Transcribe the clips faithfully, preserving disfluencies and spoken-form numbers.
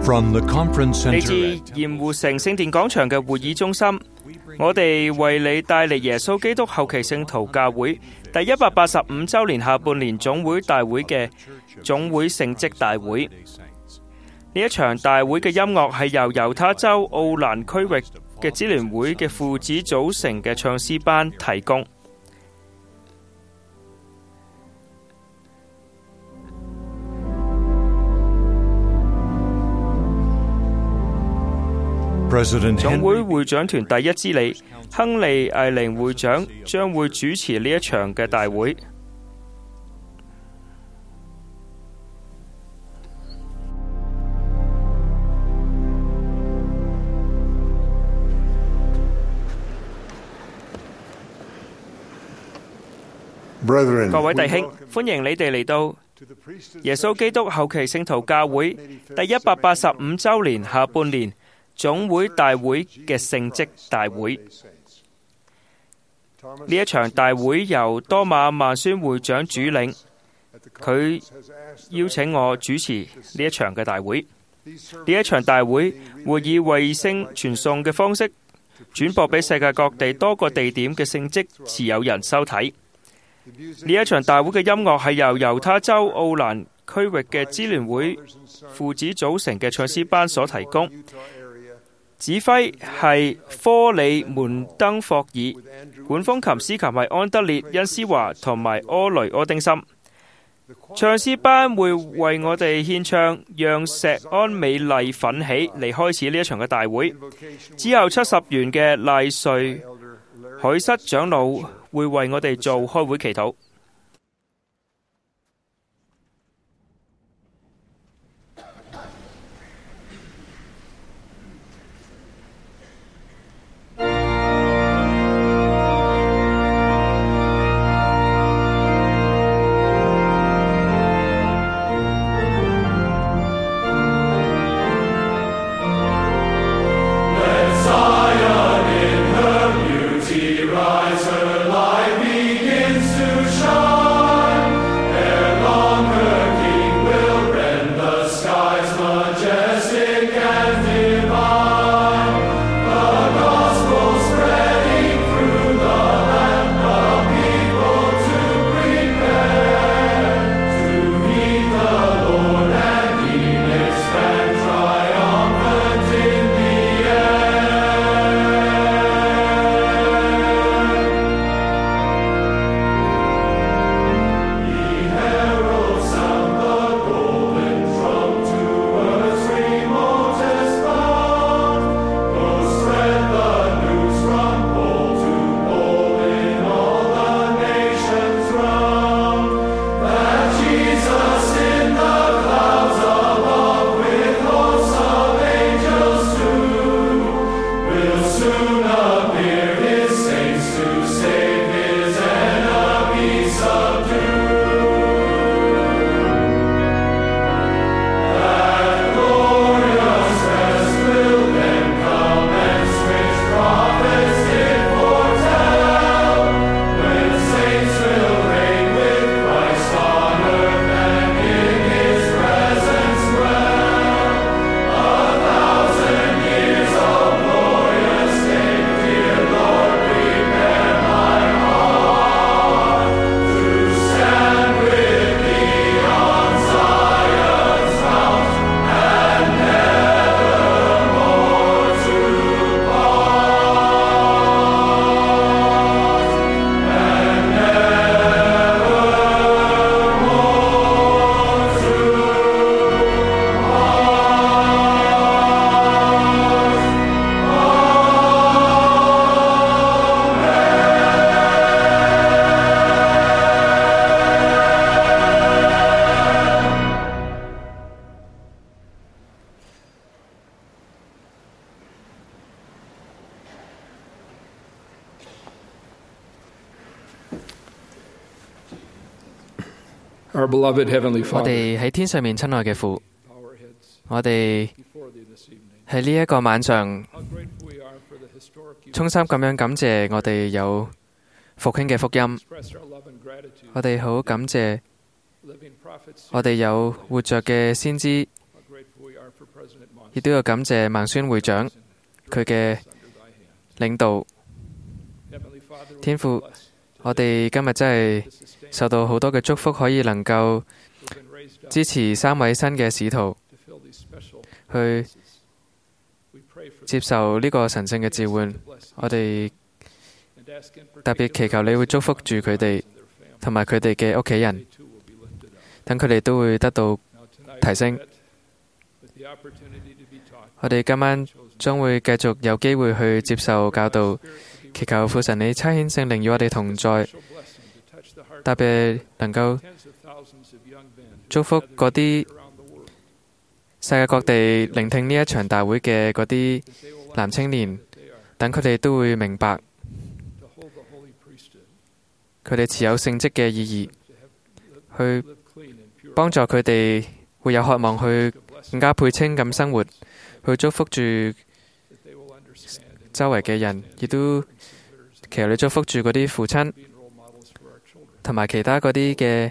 嚟自鹽湖城聖殿廣場嘅會議中心，我哋為你帶嚟耶穌基督後期聖徒教會第一百八十五週年下半年總會大會嘅總會聖職大會。呢一場大會嘅音樂係由猶他州奧蘭區域嘅支聯會嘅父子組成嘅唱詩班提供。總會會長團第一支理亨利艾靈會長將會主持呢一場嘅大會。Brethren, 各位弟兄，歡迎你哋嚟到耶穌基督後期聖徒教會第一百八十五週年下半年總會大會嘅聖職大會。呢一場大會由多馬萬宣會長主領，佢邀請我主持呢一場嘅大會。呢一場大會會以衛星傳送嘅方式轉播俾世界各地多個地點嘅聖職持有人收睇。呢一場大會嘅音樂係由猶他州奧蘭區域嘅支聯會父子組成嘅唱詩班所提供。指揮係科里門登霍爾，管風琴、司琴係安德烈恩斯華同埋柯雷柯丁森。唱詩班會為我哋獻唱讓錫安美麗奮起嚟開始呢一場嘅大會。之後七十元嘅賴瑞海瑟長老會為我哋做開會祈禱。 Our beloved Heavenly 我 Father, 哋喺天上面親愛嘅父，我哋喺呢一個晚上，衷心咁樣感謝我哋有復興嘅福音，我哋好感謝我哋有活着嘅先知， 亦都要感謝孟孫會長佢嘅領導。天父，我哋今日真係受到好多嘅祝福，可以能夠支持三位新嘅使徒去接受呢個神聖嘅召喚。我哋特別祈求你會祝福住佢哋同埋佢哋嘅屋企人，等佢哋都會得到提升。我哋今晚將會繼續有機會去接受教導，祈求父神你差遣聖靈與我哋同在，特別能夠祝福嗰啲世界各地聆聽呢一場大會嘅嗰啲男青年，等佢哋都會明白佢哋持有聖職嘅意義，去幫助佢哋會有渴望去更加配稱咁生活，去祝福住周圍嘅人，亦都祈求你祝福住嗰啲父親同埋其他嗰啲嘅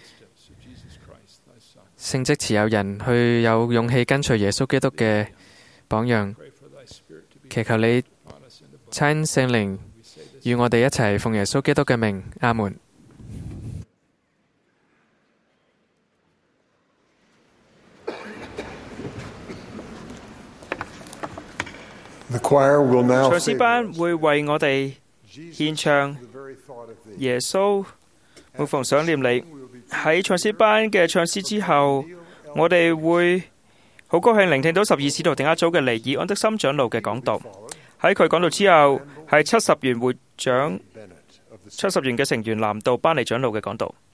聖職持有人，去有勇氣跟隨耶穌基督嘅榜樣。祈求你差遣聖靈與我哋一齊奉耶穌基督嘅名，阿門。 唱詩班會為我哋獻唱耶穌每逢想念你。喺唱詩班嘅唱詩之後，我哋會好高興聆聽到十二使徒定額組嘅尼爾安德森長老嘅講道。喺佢講道之後，係七十元會長、七十元嘅成員南道班尼長老嘅講道。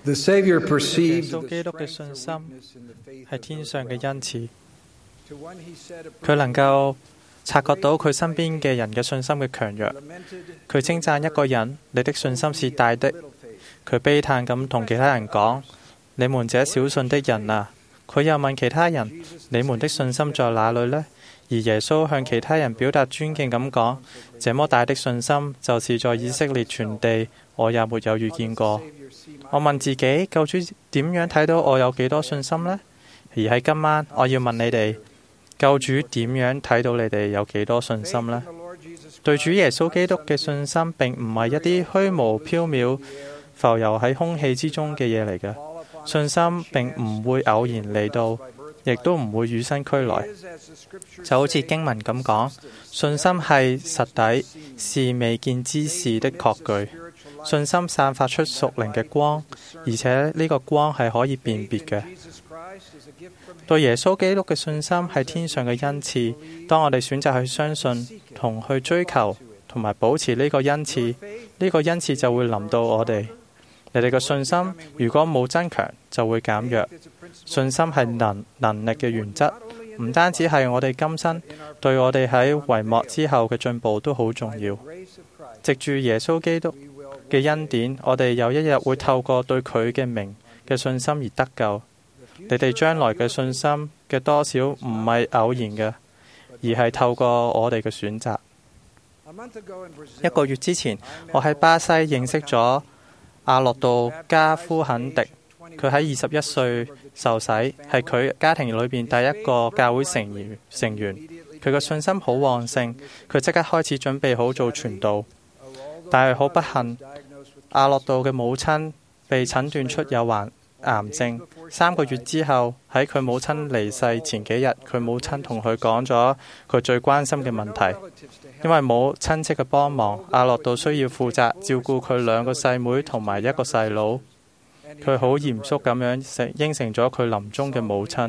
The Savior 耶 perceived 穌基督嘅信心係天上嘅恩賜，佢能夠察覺到佢身邊嘅人嘅信心嘅強弱。佢稱讚一個人：你的信心是大的。佢悲嘆咁同其他人講：你們這小信的人啊！佢又問其他人：你們的信心在哪裏呢？而耶穌向其他人表達尊敬咁講：這麼大的信心，就是在以色列全地，我也沒有遇見過。我問自己，救主點樣睇到我有幾多信心呢？而喺今晚，我要問你哋，救主點樣睇到你哋有幾多信心呢？對主耶穌基督嘅信心並唔係一啲虛無縹緲、浮游喺空氣之中嘅嘢嚟嘅。信心並唔會偶然嚟到，亦都唔會與生俱來。就好似經文咁講，信心係實體，是未見之事的確據。信心散發出屬靈嘅光，而且呢個光係可以辨別嘅。對耶穌基督嘅信心係天上嘅恩賜。當我哋選擇去相信同去追求同埋保持呢個恩賜，呢個恩賜就會臨到我哋。你哋嘅信心如果冇增強，就會減弱。信心係能能力嘅原則，唔單止係我哋今生，對我哋喺帷幕之後嘅進步都好重要。藉住耶穌基督嘅恩典，我哋有一日會透過對佢嘅名嘅信心而得救。你哋將來嘅信心嘅多少唔係偶然嘅，而係透過我哋嘅選擇。一個月之前，我喺巴西認識咗阿諾杜加夫肯迪。佢喺二十一歲受洗，係佢家庭裏邊第一個教會成員成員。佢嘅信心好旺盛，佢即刻開始準備好做傳道。但係好不幸，阿諾杜嘅母親被診斷出有患癌症。三個月之後，喺佢母親離世前幾日，佢母親同佢講咗佢最關心嘅問題。因為冇親戚嘅幫忙，阿諾杜需要負責照顧佢兩個細妹同埋一個細佬。佢好嚴肅咁樣應承咗佢臨終嘅母親。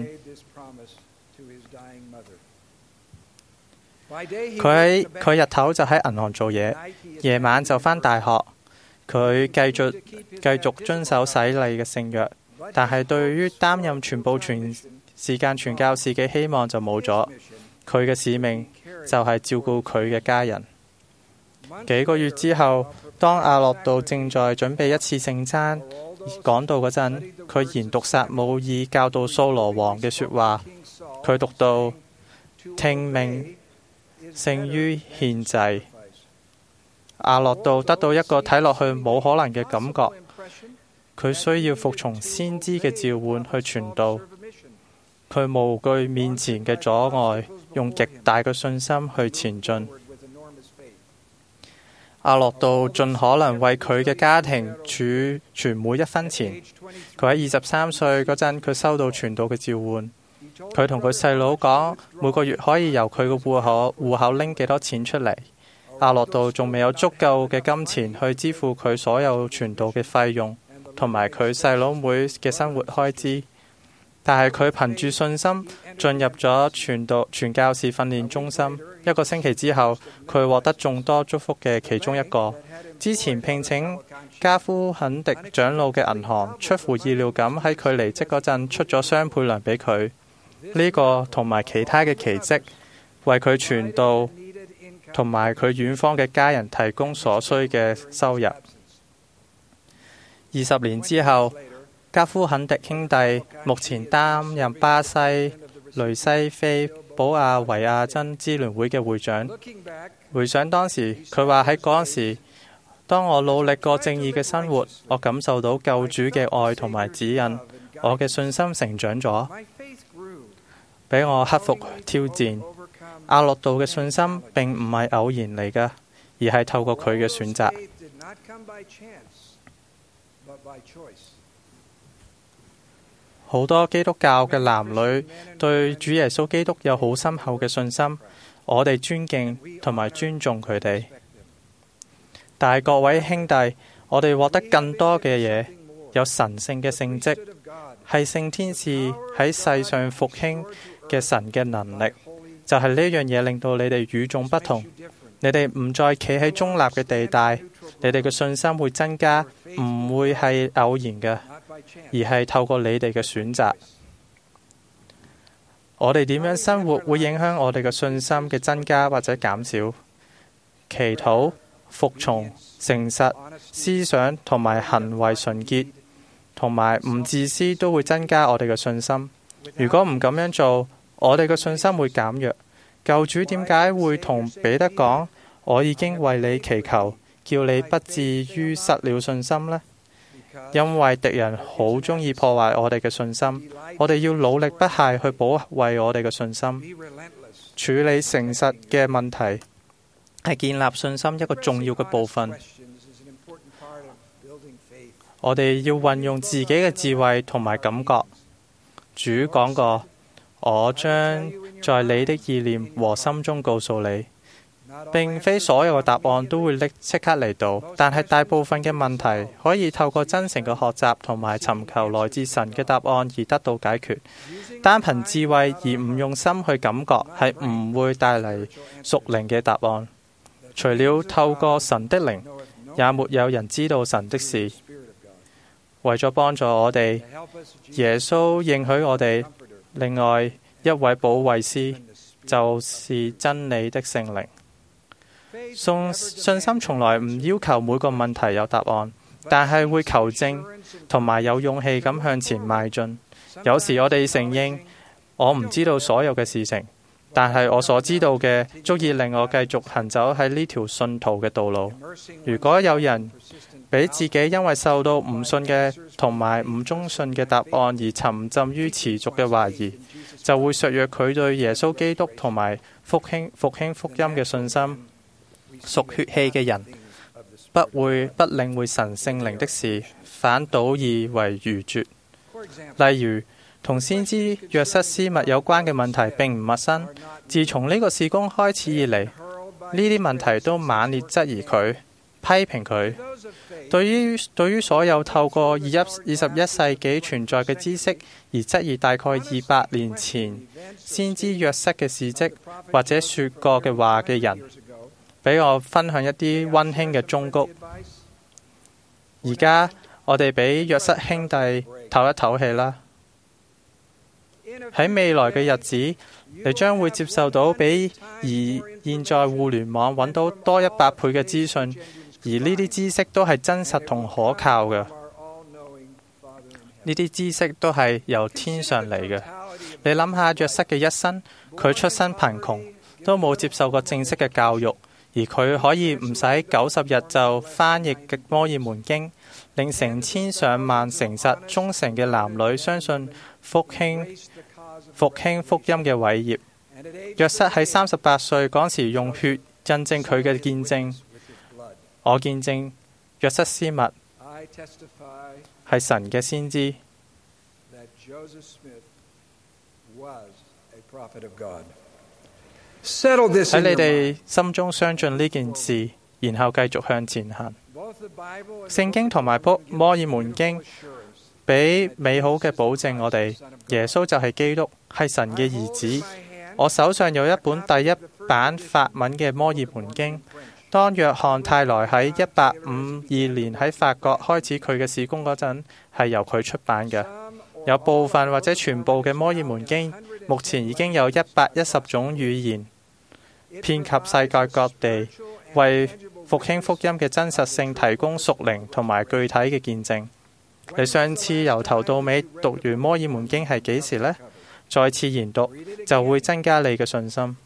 佢喺佢日頭就喺銀行做嘢，夜晚就返大學。佢繼續繼續遵守洗禮嘅聖約，但係對於擔任全部全時間傳教士嘅希望就冇咗。佢嘅使命就係照顧佢嘅家人。幾個月之後，當阿諾杜正在準備一次聖餐講道嗰陣，佢研讀撒母耳教導掃羅王嘅說話。佢讀到聽命勝於獻祭。阿諾杜得到一個睇落去冇可能嘅感覺，佢需要服從先知嘅召喚去傳道。佢無懼面前嘅阻礙，用極大嘅信心去前進。阿諾杜盡可能為佢嘅家庭儲存每一分錢。佢喺二十三歲嗰陣，佢收到傳道嘅召喚。佢同佢細佬講，每個月可以由佢嘅戶口戶口拎幾多錢出嚟。阿諾杜仲未有足夠嘅金錢去支付佢所有傳道嘅費用，同埋佢細佬妹嘅生活開支。但係佢憑住信心進入咗傳道傳教士訓練中心。一個星期之後，佢獲得眾多祝福嘅其中一個。之前聘請加夫肯迪長老嘅銀行，出乎意料咁喺佢離職嗰陣出咗雙倍糧俾佢。呢個同埋其他嘅奇蹟，為佢傳道同埋佢遠方嘅家人提供所需嘅收入。二十年之後，加夫肯迪兄弟目前擔任巴西雷西菲保亞維亞真支聯會嘅會長。回想當時，佢話喺嗰時，當我努力過正義嘅生活，我感受到救主嘅愛同埋指引，我嘅信心成長咗，俾我克服挑戰。阿諾杜嘅信心並唔係偶然嚟嘅，而係透過佢嘅選擇。好多基督教嘅男女對主耶穌基督有好深厚嘅信心，我哋尊敬同埋尊重佢哋。但係各位兄弟，我哋獲得更多嘅嘢，有神聖嘅聖職，係聖天使喺世上復興嘅神嘅能力，就係呢樣嘢令到你哋與眾不同。你哋唔再企喺中立嘅地帶，你哋嘅信心會增加，唔會係偶然嘅。 而係透過你哋嘅選擇。我哋點樣生活會影響我哋嘅信心嘅增加或者減少。祈禱、服從、誠實、思想同埋行為純潔，同埋唔自私都會增加我哋嘅信心。如果唔咁樣做，我哋嘅信心會減弱。救主點解會同彼得講：我已經為你祈求，叫你不至於失了信心呢？因為敵人好鍾意破壞我哋嘅信心，我哋要努力不懈去保衛我哋嘅信心。處理誠實嘅問題係建立信心一個重要嘅部分。我哋要運用自己嘅智慧同埋感覺。主講過：我將在你的意念和心中告訴你。並非所有嘅答案都會立即刻嚟到，但係大部分嘅問題可以透過真誠嘅學習同埋尋求來自神嘅答案而得到解決。單憑智慧而唔用心去感覺，係唔會帶嚟屬靈嘅答案。除了透過神的靈，也沒有人知道神的事。為咗幫助我哋，耶穌應許我哋另外一位保惠師，就是真理的聖靈。信信心從來唔要求每個問題有答案，但係會求證同埋有勇氣咁向前邁進。有時我哋承認我唔知道所有嘅事情，但係我所知道嘅足以令我繼續行走喺呢條信途嘅道路。如果有人俾自己因為受到唔信嘅同埋唔忠信嘅答案而沉浸於持續嘅懷疑，就會削弱佢對耶穌基督同埋復興復興福音嘅信心。屬血氣嘅人不會不領會神聖靈的事，反倒以為愚拙。例如同先知約瑟斯密有關嘅問題並唔陌生。自從呢個事工開始以嚟，呢啲問題都猛烈質疑佢，批評佢。對於對於所有透過二一二十一世紀存在嘅知識而質疑大概二百年前先知約瑟嘅事蹟或者說過嘅話嘅人，俾我分享一啲溫馨嘅忠告。而家我哋俾約瑟兄弟唞一唞氣啦。喺未來嘅日子，你將會接受到比而現在互聯網揾到多一百倍嘅資訊，而呢啲知識都係真實同可靠嘅。呢啲知識都係由天上嚟嘅。你諗下約瑟嘅一生，佢出身貧窮，都冇接受過正式嘅教育。而佢可以唔使九十日就翻譯嘅摩爾門經，令成千上萬誠實忠誠嘅男女相信復興復興福音嘅偉業。約瑟喺三十八歲嗰時用血印證佢嘅見證。我見證約瑟斯密係神嘅先知。喺你哋心中相信呢件事，然後繼續向前行。聖經同埋摩爾門經俾美好嘅保證我哋，耶穌就係基督，係神嘅兒子。我手上有一本第一版法文嘅摩爾門經，當約翰泰萊喺一八五二年喺法國開始佢嘅事工嗰陣，係由佢出版嘅。有部分或者全部嘅摩爾門經，目前已經有一百一十種語言，遍及世界各地，為復興福音嘅真實性提供屬靈同埋具體嘅見證。你上次由頭到尾讀完摩爾門經係幾時呢？再次研讀就會增加你嘅信心。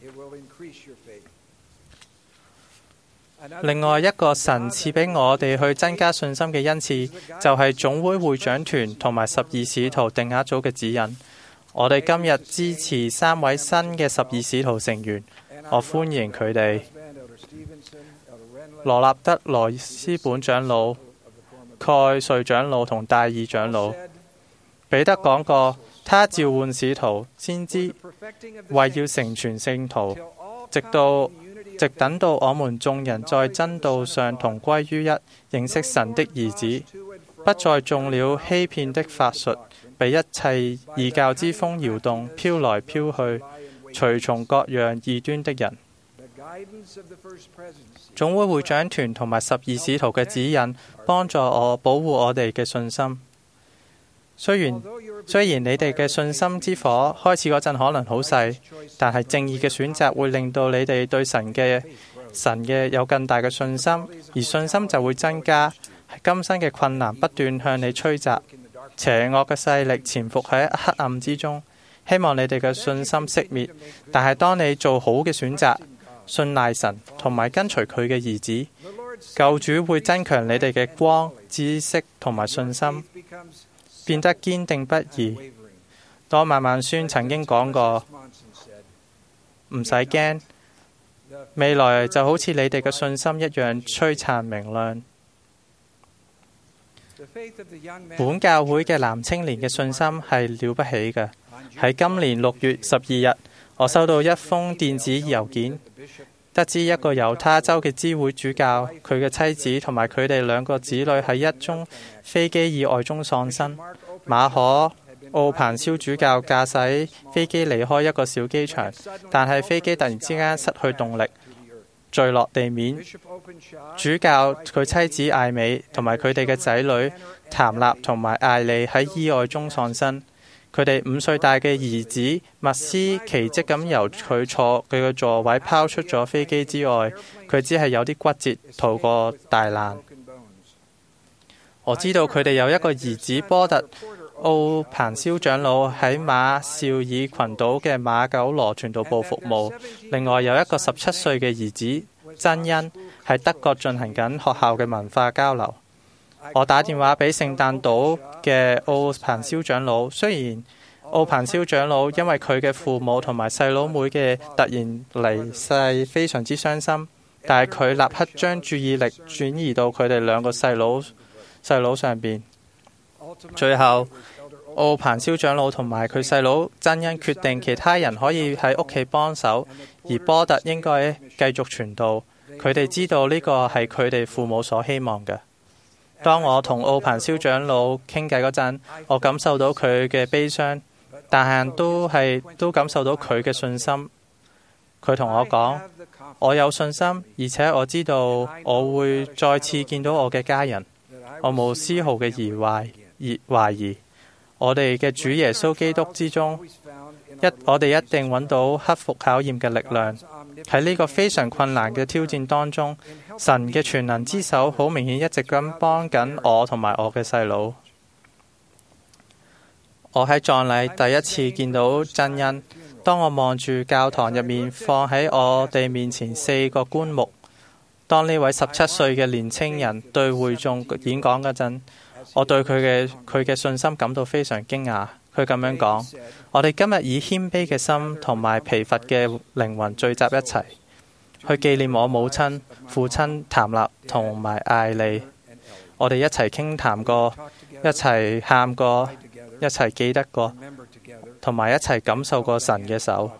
另外一個神賜俾我哋去增加信心嘅恩賜，就係總會會長團同埋十二使徒定額組嘅指引。我哋今日支持三位新嘅十二使徒成員，我歡迎佢哋：羅納德羅斯本長老、蓋瑞長老同戴爾長老。彼得講過，他召喚使徒先知，為要成全聖徒，直到直等到我們眾人在真道上同歸於一，認識神的兒子，不再中了欺騙的法術，被一切異教之風搖動，飄來飄去，隨從各樣異端的人。總會會長團同埋十二使徒嘅指引，幫助我保護我哋嘅信心。 雖然雖然你哋嘅信心之火開始嗰陣可能好細，但係正義嘅選擇會令到你哋對神嘅神嘅有更大嘅信心，而信心就會增加。今生嘅困難不斷向你吹襲，邪惡嘅勢力潛伏喺黑暗之中，希望你哋嘅信心熄滅。但係當你做好嘅選擇，信賴神同埋跟隨佢嘅兒子，救主會增強你哋嘅光、知識同埋信心，變得堅定不移。多馬曼孫曾經講過，唔使驚，未來就好似你哋嘅信心一樣璀璨明亮。本教會嘅男青年嘅信心係了不起嘅。喺今年六月十二日，我收到一封電子郵件，得知一個猶他州嘅知會主教，佢嘅妻子同埋佢哋兩個子女喺一宗飛機意外中喪生。馬可奧彭肖主教駕駛飛機離開一個小機場，但係飛機突然之間失去動力，墜落地面。主教佢妻子艾美同埋佢哋嘅仔女譚納同埋艾利喺意外中喪生。佢哋五歲大嘅兒子麥斯奇蹟咁由佢坐佢嘅座位拋出咗飛機之外，佢只係有啲骨折，逃過大難。我知道佢哋有一個兒子波特奧彭肖長老喺馬紹爾群島嘅馬九羅傳道部服務，另外有一個十七歲嘅兒子真恩喺德國進行緊學校嘅文化交流。我打電話俾聖誕島嘅奧彭肖長老，雖然奧彭肖長老因為佢嘅父母同埋細佬妹嘅突然離世非常之傷心，但係佢立刻將注意力轉移到佢哋兩個細佬細佬上邊。最後，奧彭肖長老同埋佢細佬真恩決定其他人可以喺屋企幫手，而波特應該繼續傳道。佢哋知道呢個係佢哋父母所希望嘅。當我同奧彭肖長老傾偈嗰陣，我感受到佢嘅悲傷，但係都係都感受到佢嘅信心。佢同我講，我有信心，而且我知道我會再次見到我嘅家人。我無絲毫嘅疑懷而懷疑，我哋嘅主耶穌基督之中，一我哋一定揾到克服考驗嘅力量。喺呢個非常困難嘅挑戰當中，神嘅全能之手好明顯一直咁幫緊我同埋我嘅細佬。我喺葬禮第一次見到真恩，當我望住教堂入面放喺我哋面前四個棺木，當呢位十七歲嘅年青人對會眾演講嗰陣，我對佢嘅佢嘅信心感到非常驚訝。佢咁樣講，我哋今日以謙卑嘅心同埋疲乏嘅靈魂聚集一齊，去紀念我母親、父親譚納同埋艾利。我哋一齊傾談過，一齊喊過，一齊記得過，同埋一齊感受過神嘅手。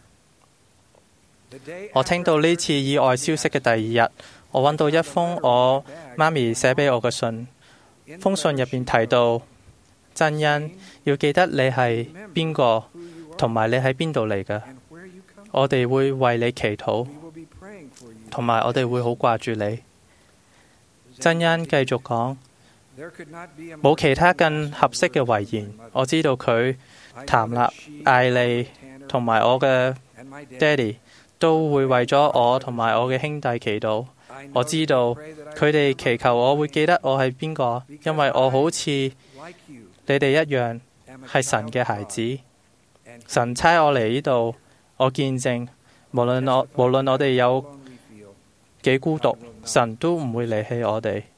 我聽到呢次意外消息嘅第二日，我揾到一封我媽咪寫俾我嘅信。封信入邊提到，真恩要記得你係邊個，同埋你喺邊度嚟嘅。我哋會為你祈禱，同埋我哋會好掛住你。真恩繼續講，冇其他更合適嘅遺言。我知道佢、譚納、艾利同埋我嘅爹哋都會為咗我同埋我嘅兄弟祈禱。我知道佢哋祈求我會記得我係邊個，因為我好似你哋一樣係神嘅孩子。神差我嚟呢度，我見證無論我無論我哋有幾孤獨，神都唔會離棄我哋。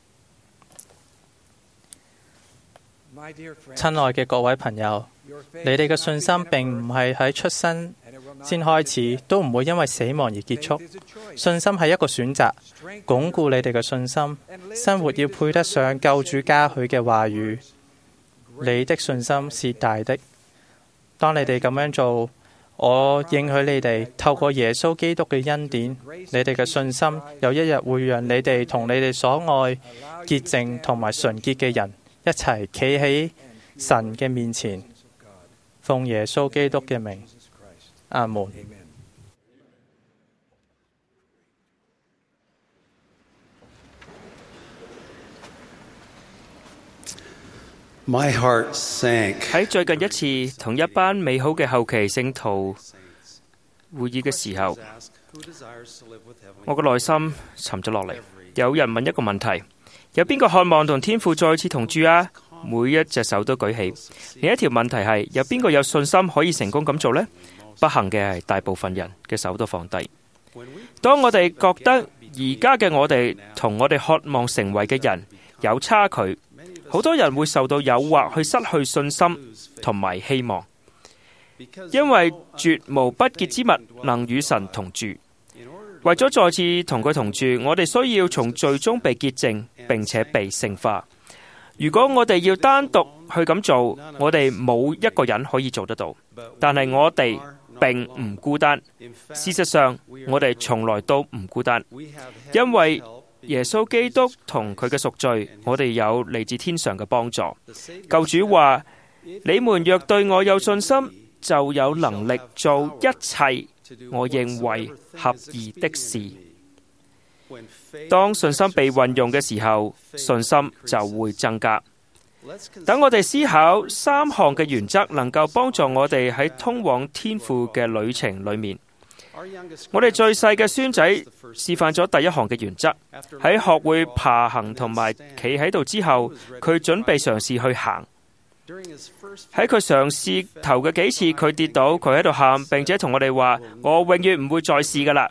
親愛嘅各位朋友，你哋嘅信心並唔係喺出生先開始，都唔會因為死亡而結束。信心係一個選擇，鞏固你哋嘅信心。生活要配得上救主加許嘅話語。你的信心是大的。當你哋咁樣做，我應許你哋透過耶穌基督嘅恩典，你哋嘅信心有一日會讓你哋同你哋所愛潔淨同埋純潔嘅人一齊企喺神嘅面前，奉耶穌基督嘅名，阿門。 My heart sank. 喺最近一次同一班美好嘅後期聖徒會議嘅時候，我嘅內心沉咗落嚟。有人問一個問題：有邊個渴望同天父再次同住啊？每一隻手都舉起。另一條問題係：有邊個有信心可以成功咁做呢？不幸嘅係大部分人嘅手都放低。當我哋覺得而家嘅我哋同我哋渴望成為嘅人有差距，好多人會受到誘惑去失去信心同埋希望，因為絕無不潔之物能與神同住。為咗再次同佢同住，我哋需要從罪中被潔淨，並且被聖化。如果我哋要單獨去咁做，我哋冇一個人可以做得到。但係我哋並唔孤單。事實上，我哋從來都唔孤單，因為耶穌基督同佢嘅贖罪，我哋有嚟自天上嘅幫助。救主話：你們若對我有信心，就有能力做一切我認為合宜的事。當信心被運用嘅時候，信心就會增加。等我哋思考三項嘅原則，能夠幫助我哋喺通往天父嘅旅程裏面。我哋最細嘅孫仔示範咗第一項嘅原則，喺學會爬行同埋企喺度之後，佢準備嘗試去行。喺佢嘗試頭嘅幾次，佢跌倒，佢喺度喊，並且同我哋話：我永遠唔會再試噶啦，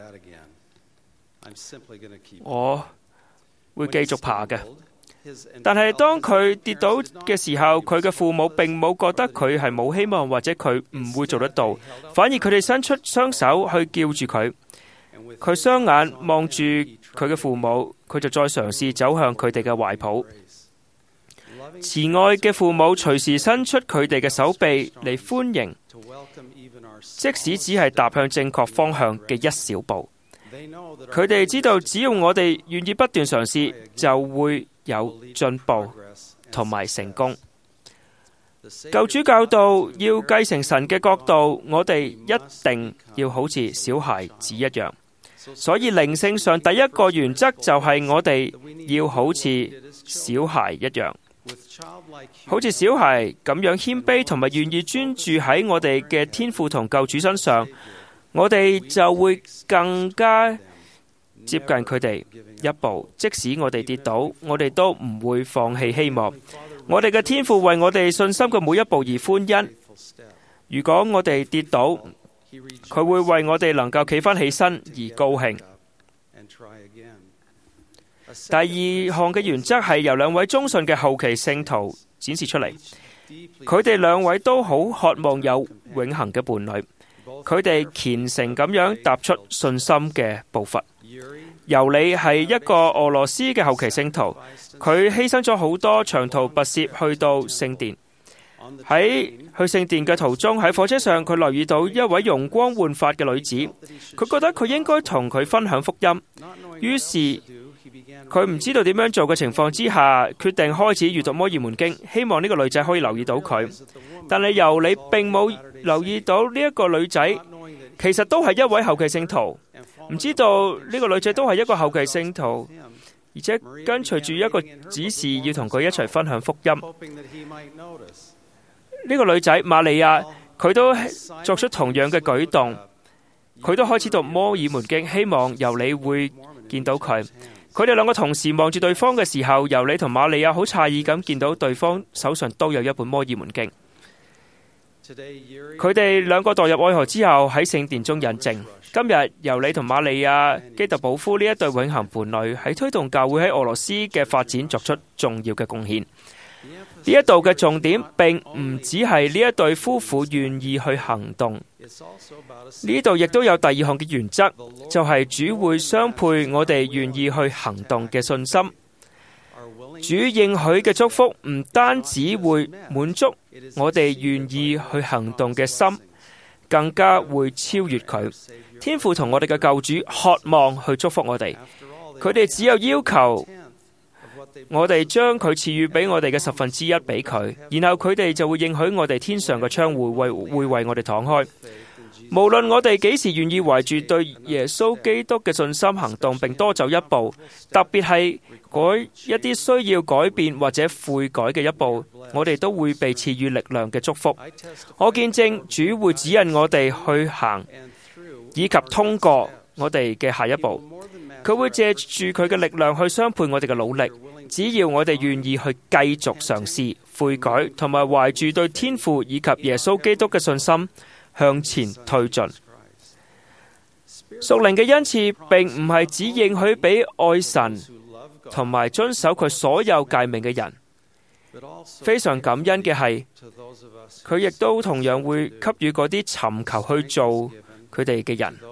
我會繼續爬嘅。但係當佢跌倒嘅時候，佢嘅父母並冇覺得佢係冇希望，或者佢唔會做得到，反而佢哋伸出雙手去叫住佢。佢雙眼望住佢嘅父母，佢就再嘗試走向佢哋嘅懷抱。慈愛嘅父母隨時伸出佢哋嘅手臂嚟歡迎，即使只係踏向正確方向嘅一小步。佢哋知道，只要我哋願意不斷嘗試，就會有進步同埋成功。救主教導要繼承神嘅國度，我哋一定要好似小孩子一樣。所以靈性上第一個原則就係我哋要好似小孩一樣，好似小孩咁樣謙卑同埋願意專注喺我哋嘅天父同救主身上，我哋就會更加接近佢哋一步。即使我哋跌倒，我哋都唔會放棄希望。我哋嘅天父為我哋信心嘅每一步而歡欣。如果我哋跌倒，佢會為我哋能夠企返起身而高興。第二項嘅原則係由兩位忠信嘅後期聖徒展示出嚟。佢哋兩位都好渴望有永恆嘅伴侶，佢哋虔誠咁樣踏出信心嘅步伐。尤里係一個俄羅斯嘅後期聖徒，佢犧牲咗好多長途跋涉去到聖殿。喺去聖殿嘅途中，喺火車上，佢留意到一位容光煥發嘅女子，佢覺得佢應該同佢分享福音。於是佢唔知道點樣做嘅情況之下，決定開始閱讀摩爾門經，希望呢個女仔可以留意到佢。但係尤里並冇留意到呢一個女仔其實都係一位後期聖徒，唔知道呢個女仔都係一個後期聖徒，而且跟隨住一個指示要同佢一齊分享福音。呢個女仔瑪利亞，佢都作出同樣嘅舉動，佢都開始讀摩爾門經，希望尤里會見到佢。佢哋兩個同時望住對方嘅時候，尤里同瑪利亞好詫異咁見到對方手上都有一本摩爾門經。佢哋兩個墮入愛河之後喺聖殿中引證。今日尤里同瑪利亞基特保夫呢一對永恆伴侶喺推動教會喺俄羅斯嘅發展作出重要嘅貢獻。呢一度嘅重點並唔只係呢一對夫婦願意去行動，呢度亦都有第二項嘅原則，就係主會相配我哋願意去行動嘅信心。主應許嘅祝福唔單止會滿足我哋願意去行動嘅心，更加會超越佢。天父同我哋嘅救主渴望去祝福我哋，佢哋只有要求我哋將佢賜予俾我哋嘅十分之一俾佢，然後佢哋就會應許我哋天上嘅窗戶會會為我哋敞開。 無論我哋幾時願意懷住對耶穌基督嘅信心行動，並多走一步，特別係嗰一啲需要改變或者悔改嘅一步，我哋都會被賜予力量嘅祝福。我見證主會指引我哋去行，以及通過我哋嘅下一步。佢會借住佢嘅力量去相配我哋嘅努力，只要我哋願意去繼續嘗試悔改，同埋懷住對天父以及耶穌基督嘅信心向前推進。屬靈嘅恩賜並唔係只應許俾愛神同埋遵守佢所有誡命嘅人。非常感恩嘅係，佢亦都同樣會給予嗰啲尋求去做佢哋嘅人。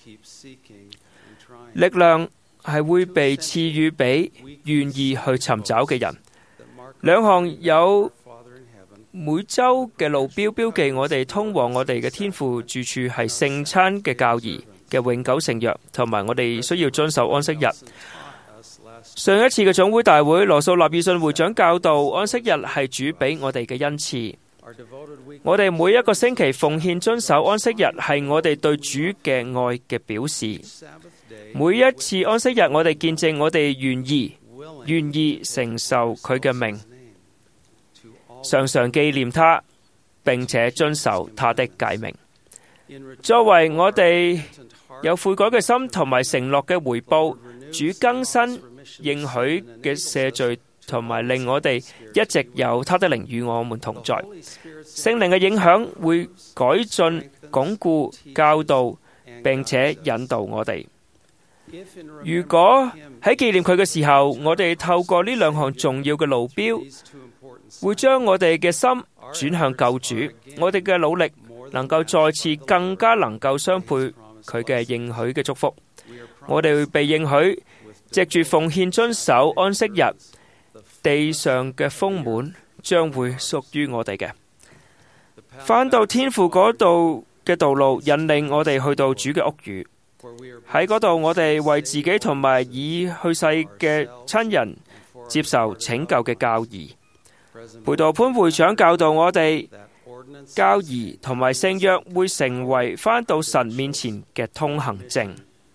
力量係會被賜予俾願意去尋找嘅人。兩項有每周嘅路標標記我哋通往我哋嘅天父住處係聖餐嘅教義嘅永久聖約，同埋我哋需要遵守安息日。上一次嘅總會大會，羅素納爾遜會長教導安息日係主俾我哋嘅恩賜。我哋每一個星期奉獻遵守安息日係我哋對主嘅愛嘅表示。每一次安息日，我哋見證我哋願意願意承受佢嘅命，常常紀念他，並且遵守他的誡命。作為我哋有悔改嘅心同埋承諾嘅回報，主更新應許嘅赦罪，同埋令我哋一直有他的靈與我們同在。聖靈嘅影響會改進、鞏固、教導，並且引導我哋。如果喺紀念佢嘅時候，我哋透過呢兩項重要嘅路標，會將我哋嘅心轉向救主，我哋嘅努力能夠再次更加能夠相配佢嘅應許嘅祝福。我哋會被應許藉住奉獻遵守安息日，地上嘅豐滿將會屬於我哋嘅。返到天父嗰度嘅道路，引領我哋去到主嘅屋宇。喺嗰度，我哋為自己同埋已去世嘅親人接受拯救嘅教義。培道潘會長教導我哋，教義同埋聖約會成為返到神面前嘅通行證。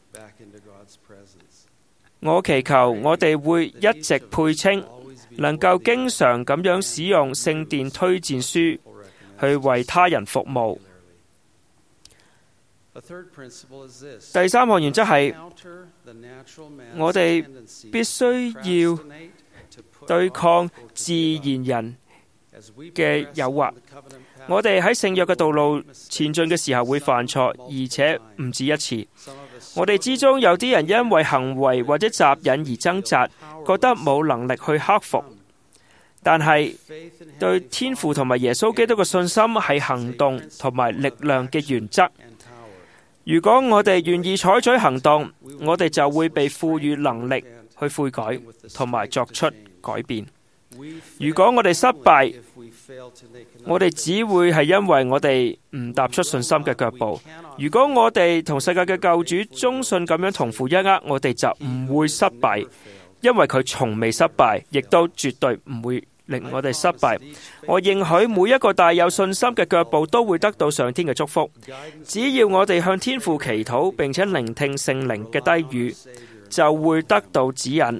我祈求我哋會一直配稱，能夠經常咁樣使用聖殿推薦書去為他人服務。第三項原則係，我哋必須要對抗自然人嘅誘惑。我哋喺聖約嘅道路前進嘅時候會犯錯，而且唔止一次。我哋之中有啲人因為行為或者雜癮而掙扎，覺得冇能力去克服。但係對天父同埋耶穌基督嘅信心係行動同埋力量嘅原則。如果我哋願意採取行動，我哋就會被賦予能力去悔改同埋作出改變。如果我哋失敗，我哋只會係因為我哋唔踏出信心嘅腳步。如果我哋同世界嘅救主忠信咁樣同負一軛，我哋就唔會失敗，因為佢從未失敗，亦都絕對唔會令我哋失敗。我認許每一個帶有信心嘅腳步都會得到上天嘅祝福。只要我哋向天父祈禱，並且聆聽聖靈嘅低語，就會得到指引。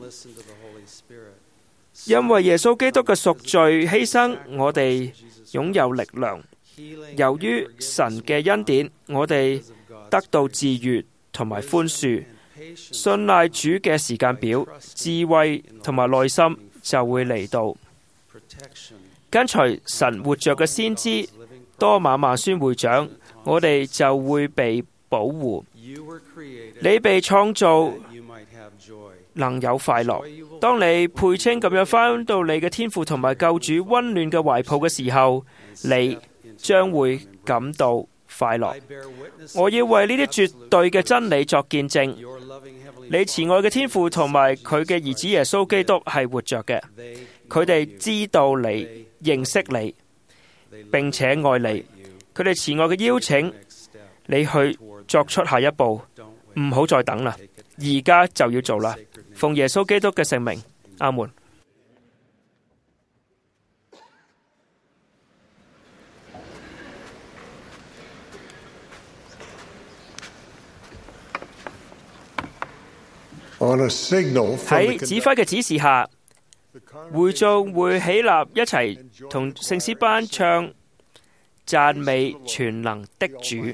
因為耶穌基督嘅贖罪犧牲，我哋擁有力量。由於神嘅恩典，我哋得到治癒同埋寬恕。信賴主嘅時間表，智慧同埋耐心就會嚟到。跟隨神活着嘅先知多馬萬宣會長，我哋就會被保護。你被創造能有快樂。當你配稱咁樣返到你嘅天父同埋救主溫暖嘅懷抱嘅時候，你將會感到快樂。我要為呢啲絕對嘅真理作見證。你慈愛嘅天父同埋佢嘅兒子耶穌基督係活着嘅，佢哋知道你，認識你，並且愛你。佢哋慈愛嘅邀請你去作出下一步，唔好再等啦，而家就要做啦。奉耶穌基督嘅聖名，阿門。 喺指揮嘅指示下，會眾會起立一齊同聖詩班唱讚美全能的主。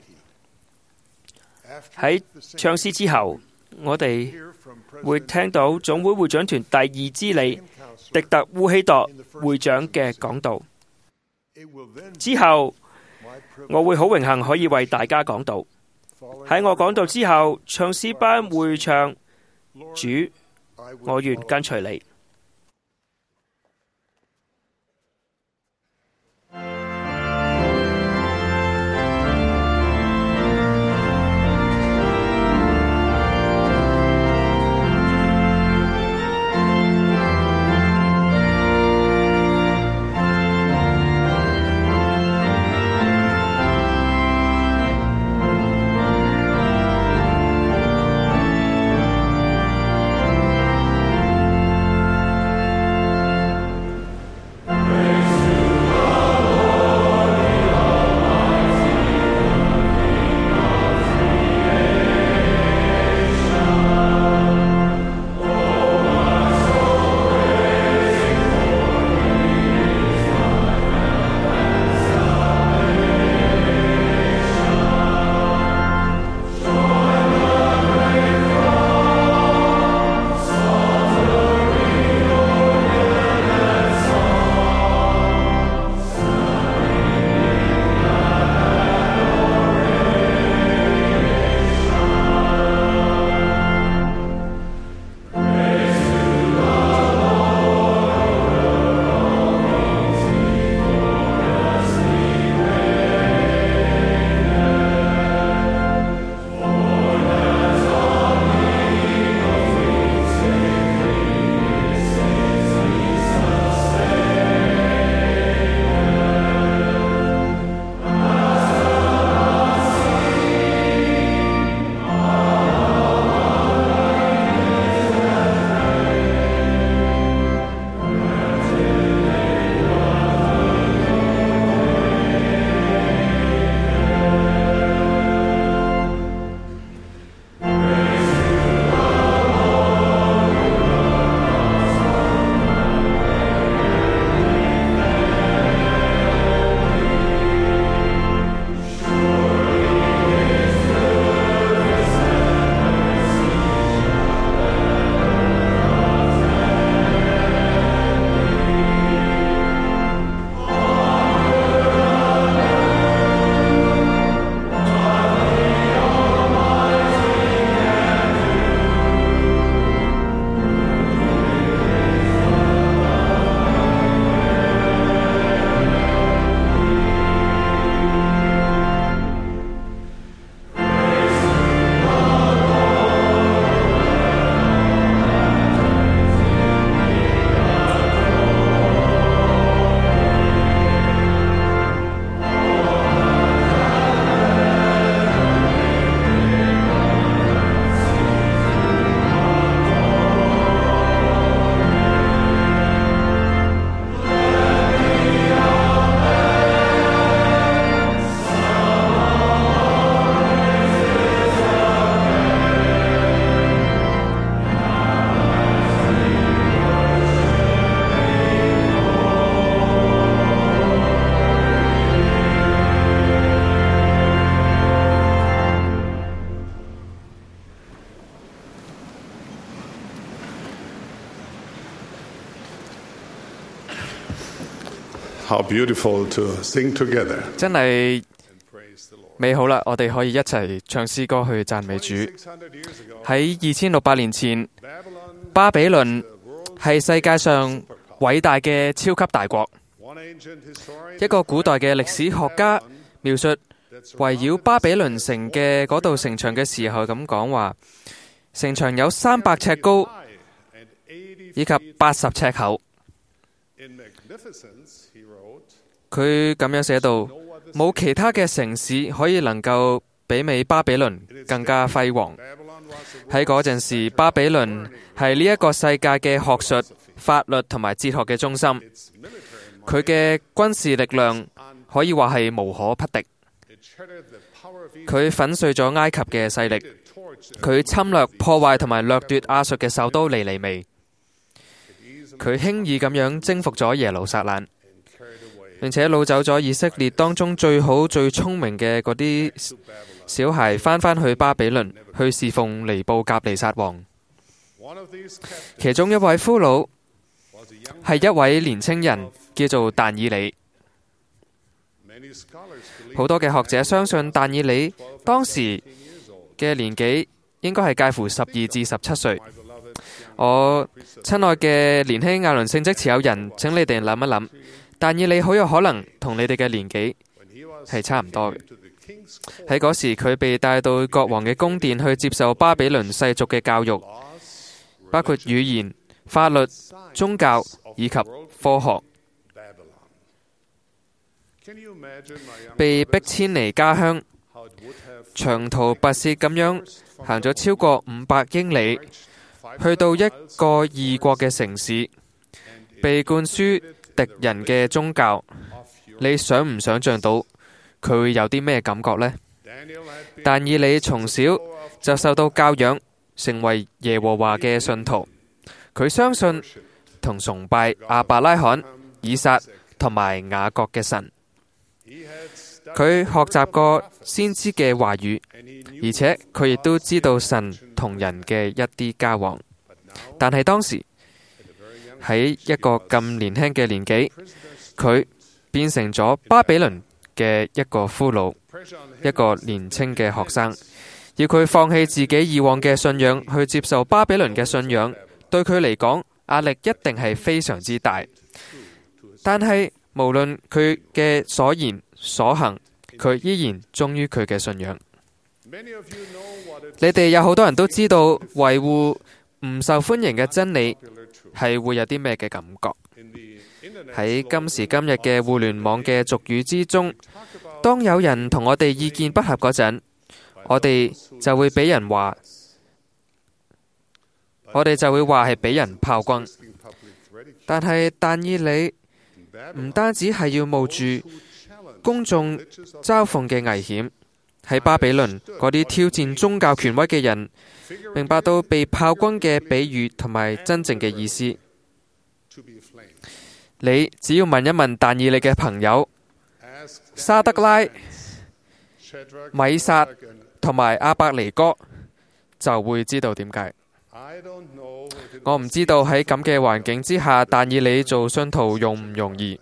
喺唱詩之後，我哋會聽到總會會長團第二支理迪特烏希鐸會長嘅講道。之後，我會好榮幸可以為大家講道。喺我講道之後，唱詩班會唱主，我願跟隨你。 How beautiful to sing together. 真係美好啦！我哋可以一齊唱詩歌去讚美主。喺二千六百年前，巴比倫係世界上偉大嘅超級大國。一個古代嘅歷史學家描述圍繞巴比倫城嘅嗰道城牆嘅時候咁講話，城牆有三百尺高，以及八十尺厚。佢咁樣寫到，冇其他嘅城市可以能夠媲美巴比倫更加輝煌。喺嗰陣時，巴比倫係呢一個世界嘅學術、法律同埋哲學嘅中心。佢嘅軍事力量可以話係無可匹敵。佢粉碎咗埃及嘅勢力， 佢侵略、破壞同埋掠奪亞述嘅首都尼尼微。佢輕易咁樣征服咗耶路撒冷，並且擄走咗以色列當中最好、最聰明嘅嗰啲小孩，翻返去巴比倫去侍奉尼布甲尼撒王。其中一位俘虜係一位年青人，叫做但以理。好多嘅學者相信但以理當時嘅年紀應該係介乎十二至十七歲。我親愛嘅年輕亞倫聖職持有人，請你哋諗一諗，但以理好有可能同你哋嘅年紀係差唔多嘅。喺嗰時，佢被帶到國王嘅宮殿去接受巴比倫世俗嘅教育，包括語言、法律、宗教以及科學。被逼遷離家鄉，長途跋涉咁樣行咗超過五百英里，去到一個異國嘅城市，被灌輸敵人嘅宗教。你想唔想象到佢會有啲咩感覺呢？但以理從小就受到教養，成為耶和華嘅信徒。佢相信同崇拜亞伯拉罕、以撒同埋雅各嘅神。佢學習過先知嘅話語，而且佢亦都知道神同人嘅一啲交往。但係當時喺一個咁年輕嘅年紀，佢變成咗巴比倫嘅一個俘虜，一個年輕嘅學生，要佢放棄自己以往嘅信仰，去接受巴比倫嘅信仰，對佢嚟講壓力一定係非常之大。但係無論佢嘅所言所行，佢依然忠於佢嘅信仰。你哋有好多人都知道維護唔受歡迎嘅真理係會有啲咩嘅感覺。喺今時今日嘅互聯網嘅俗語之中，當有人同我哋意見不合嗰陣，我哋就會俾人話，我哋就會話係俾人炮轟。但係但以理唔單止係要冒住公眾嘲諷嘅危險，喺巴比倫嗰啲挑戰宗教權威嘅人明白到被炮轟嘅比喻同埋真正嘅意思。你只要問一問但以理嘅朋友沙德拉、米撒同埋阿伯尼哥，就會知道點解。我唔知道喺咁嘅環境之下，但以理做信徒容唔容易？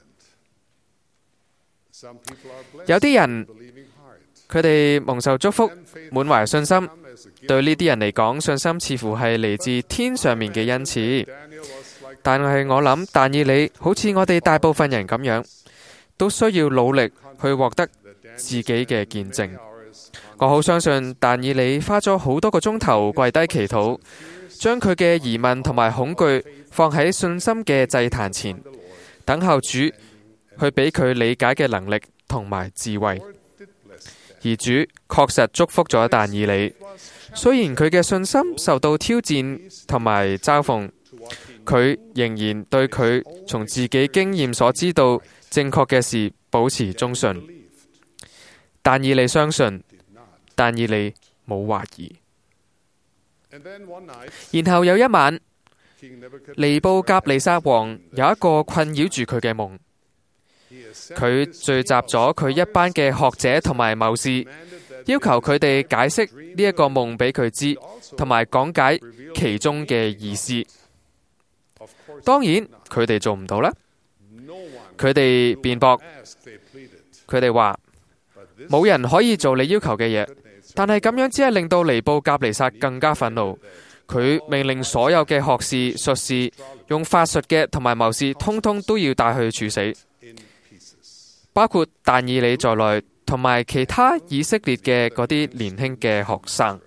有啲人佢哋蒙受祝福，滿懷信心。對呢啲人嚟講，信心似乎係嚟自天上面嘅恩賜。但係我諗，但以理好似我哋大部分人咁樣，都需要努力去獲得自己嘅見證。我好相信但以理花咗好多個鐘頭跪低祈禱，將佢嘅疑問同埋恐懼放喺信心嘅祭壇前，等候主去俾佢理解嘅能力同埋智慧。而主確實祝福咗但以理，雖然佢嘅信心受到挑戰同埋嘲諷，佢仍然對佢從自己經驗所知道正確嘅事保持忠信。但以理相信，但以理冇懷疑。然後有一晚，尼布甲尼撒王有一個困擾住佢嘅夢。佢聚集咗佢一班嘅學者同埋謀士，要求佢哋解釋呢一個夢俾佢知，同埋講解其中嘅意思。當然，佢哋做唔到啦。佢哋辯駁，佢哋話冇人可以做你要求嘅嘢。但係咁樣只係令到尼布甲尼撒更加憤怒。佢命令所有嘅學士、術士、用法術嘅同埋謀士，通通都要帶去處死，包括但以理在內，同埋其他以色列嘅嗰啲年輕嘅學生。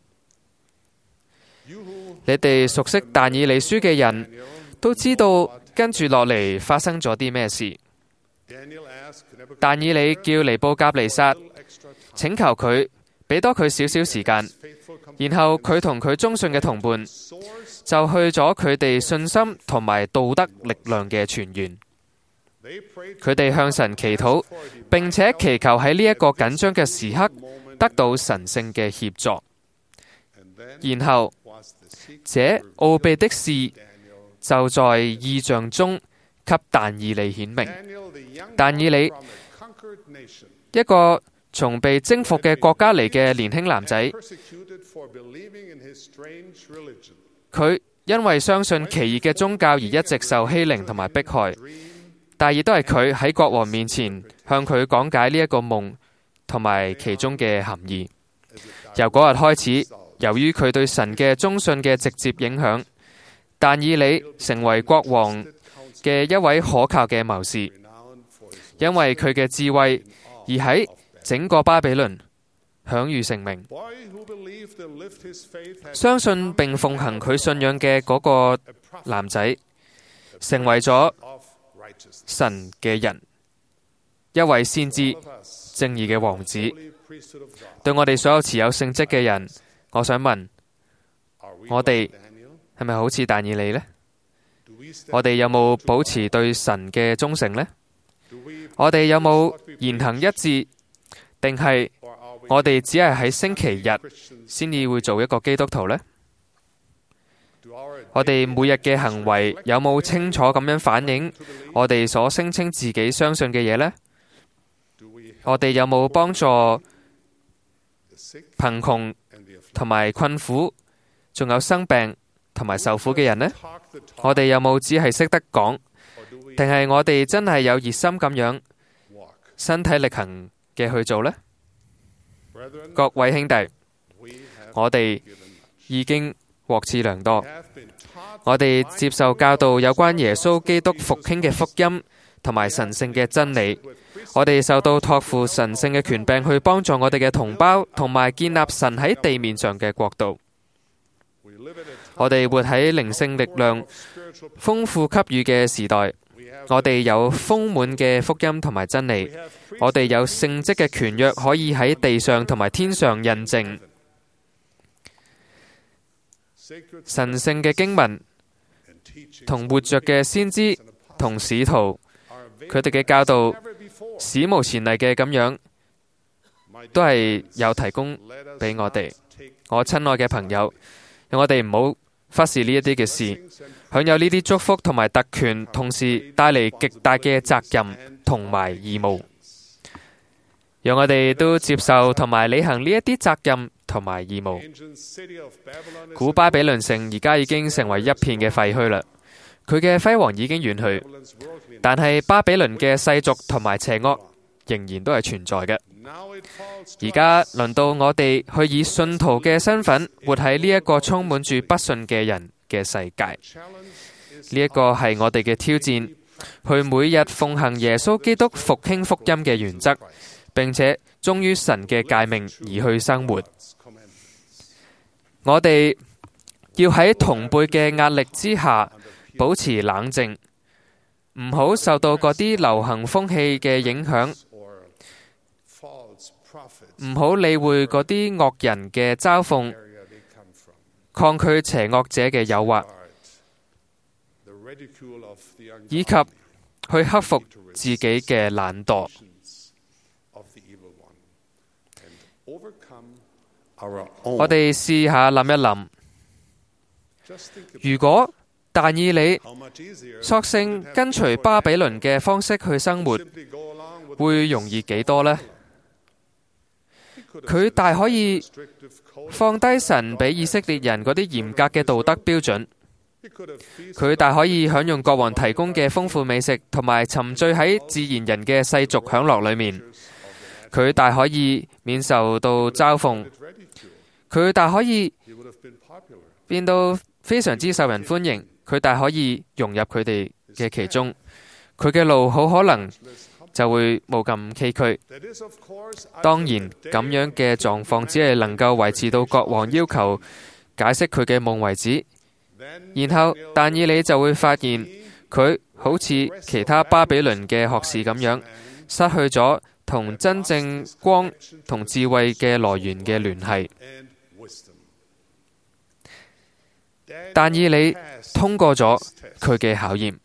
你哋熟悉但以理書嘅人都知道跟住落嚟發生咗啲咩事。但以理叫尼布甲尼撒請求佢俾多佢少少時間，然後佢同佢忠信嘅同伴就去咗佢哋信心同埋道德力量嘅泉源。佢哋向神祈禱，並且祈求喺呢一個緊張嘅時刻得到神聖嘅協助。 然後這奧秘的事就在異象中給但以理顯明。但以理，一個從被征服嘅國家嚟嘅年輕男仔，佢因為相信奇異嘅宗教而一直受欺凌同埋迫害，但亦都係佢喺國王面前向佢講解呢一個夢同埋其中嘅含義。由嗰日開始，由於佢對神嘅忠信嘅直接影響，但以理成為國王嘅一位可靠嘅謀士，因為佢嘅智慧而喺整個巴比倫享譽盛名。相信並奉行佢信仰嘅嗰個男仔，成為咗神嘅人，一位先知，正義嘅王子。對我哋所有持有聖職嘅人，我想問，我哋係咪好似但以理呢？我哋有冇保持對神嘅忠誠呢？我哋有冇言行一致？定係我哋只係喺星期日先至會做一個基督徒呢？我哋每日嘅行為有冇清楚咁樣反映我哋所聲稱自己相信嘅嘢呢？我哋有冇幫助貧窮同埋困苦，仲有生病同埋受苦嘅人呢？我哋有冇只係識得講，定係我哋真係有熱心咁樣身體力行嘅去做呢？各位兄弟，我哋已經獲賜良多，我哋接受教導有關耶穌基督復興嘅福音同埋神聖嘅真理，我哋受到託付神聖嘅權柄去幫助我哋嘅同胞，同埋建立神喺地面上嘅國度。我哋活喺靈性力量豐富給予嘅時代，我哋有豐滿嘅福音同埋真理，我哋有聖職嘅權約可以喺地上同埋天上印證。神聖嘅經文同活着嘅先知同使徒，佢哋嘅教導史無前例嘅咁樣，都係有提供俾我哋。我親愛嘅朋友，讓我哋唔好忽視呢一啲嘅事，享有呢啲祝福同埋特權，同時帶嚟極大嘅責任同埋義務。讓我哋都接受同埋履行呢一啲責任同埋義務。古巴比倫城而家已經成為一片嘅廢墟啦，佢嘅輝煌已經遠去，但係巴比倫嘅世俗同埋邪惡仍然都係存在嘅。而家輪到我哋去以信徒嘅身份活喺呢一個充滿住不信嘅人嘅世界。呢一個係我哋嘅挑戰，去每日奉行耶穌基督復興福音嘅原則，並且忠於神嘅誡命而去生活。我哋要喺同輩嘅壓力之下保持冷靜，唔好受到嗰啲流行風氣嘅影響，唔好理會嗰啲惡人嘅嘲諷，抗拒邪惡者嘅誘惑，以及去克服自己嘅懶惰。我哋試下諗一諗，如果但以理索性跟隨巴比倫嘅方式去生活，會容易幾多呢？佢大可以放低神俾以色列人嗰啲嚴格嘅道德標準，佢大可以享用國王提供嘅豐富美食，同埋沉醉喺自然人嘅世俗享樂裏面。佢大可以免受到嘲諷，佢大可以變到非常之受人歡迎，佢大可以融入佢哋嘅其中，佢嘅路好可能就會冇咁崎嶇。當然，咁樣嘅狀況只係能夠維持到國王要求解釋佢嘅夢為止。然後但以理就會發現，佢好似其他巴比倫嘅學士咁樣，失去咗同真正光同智慧嘅來源嘅聯繫。但以理通過咗佢嘅考驗，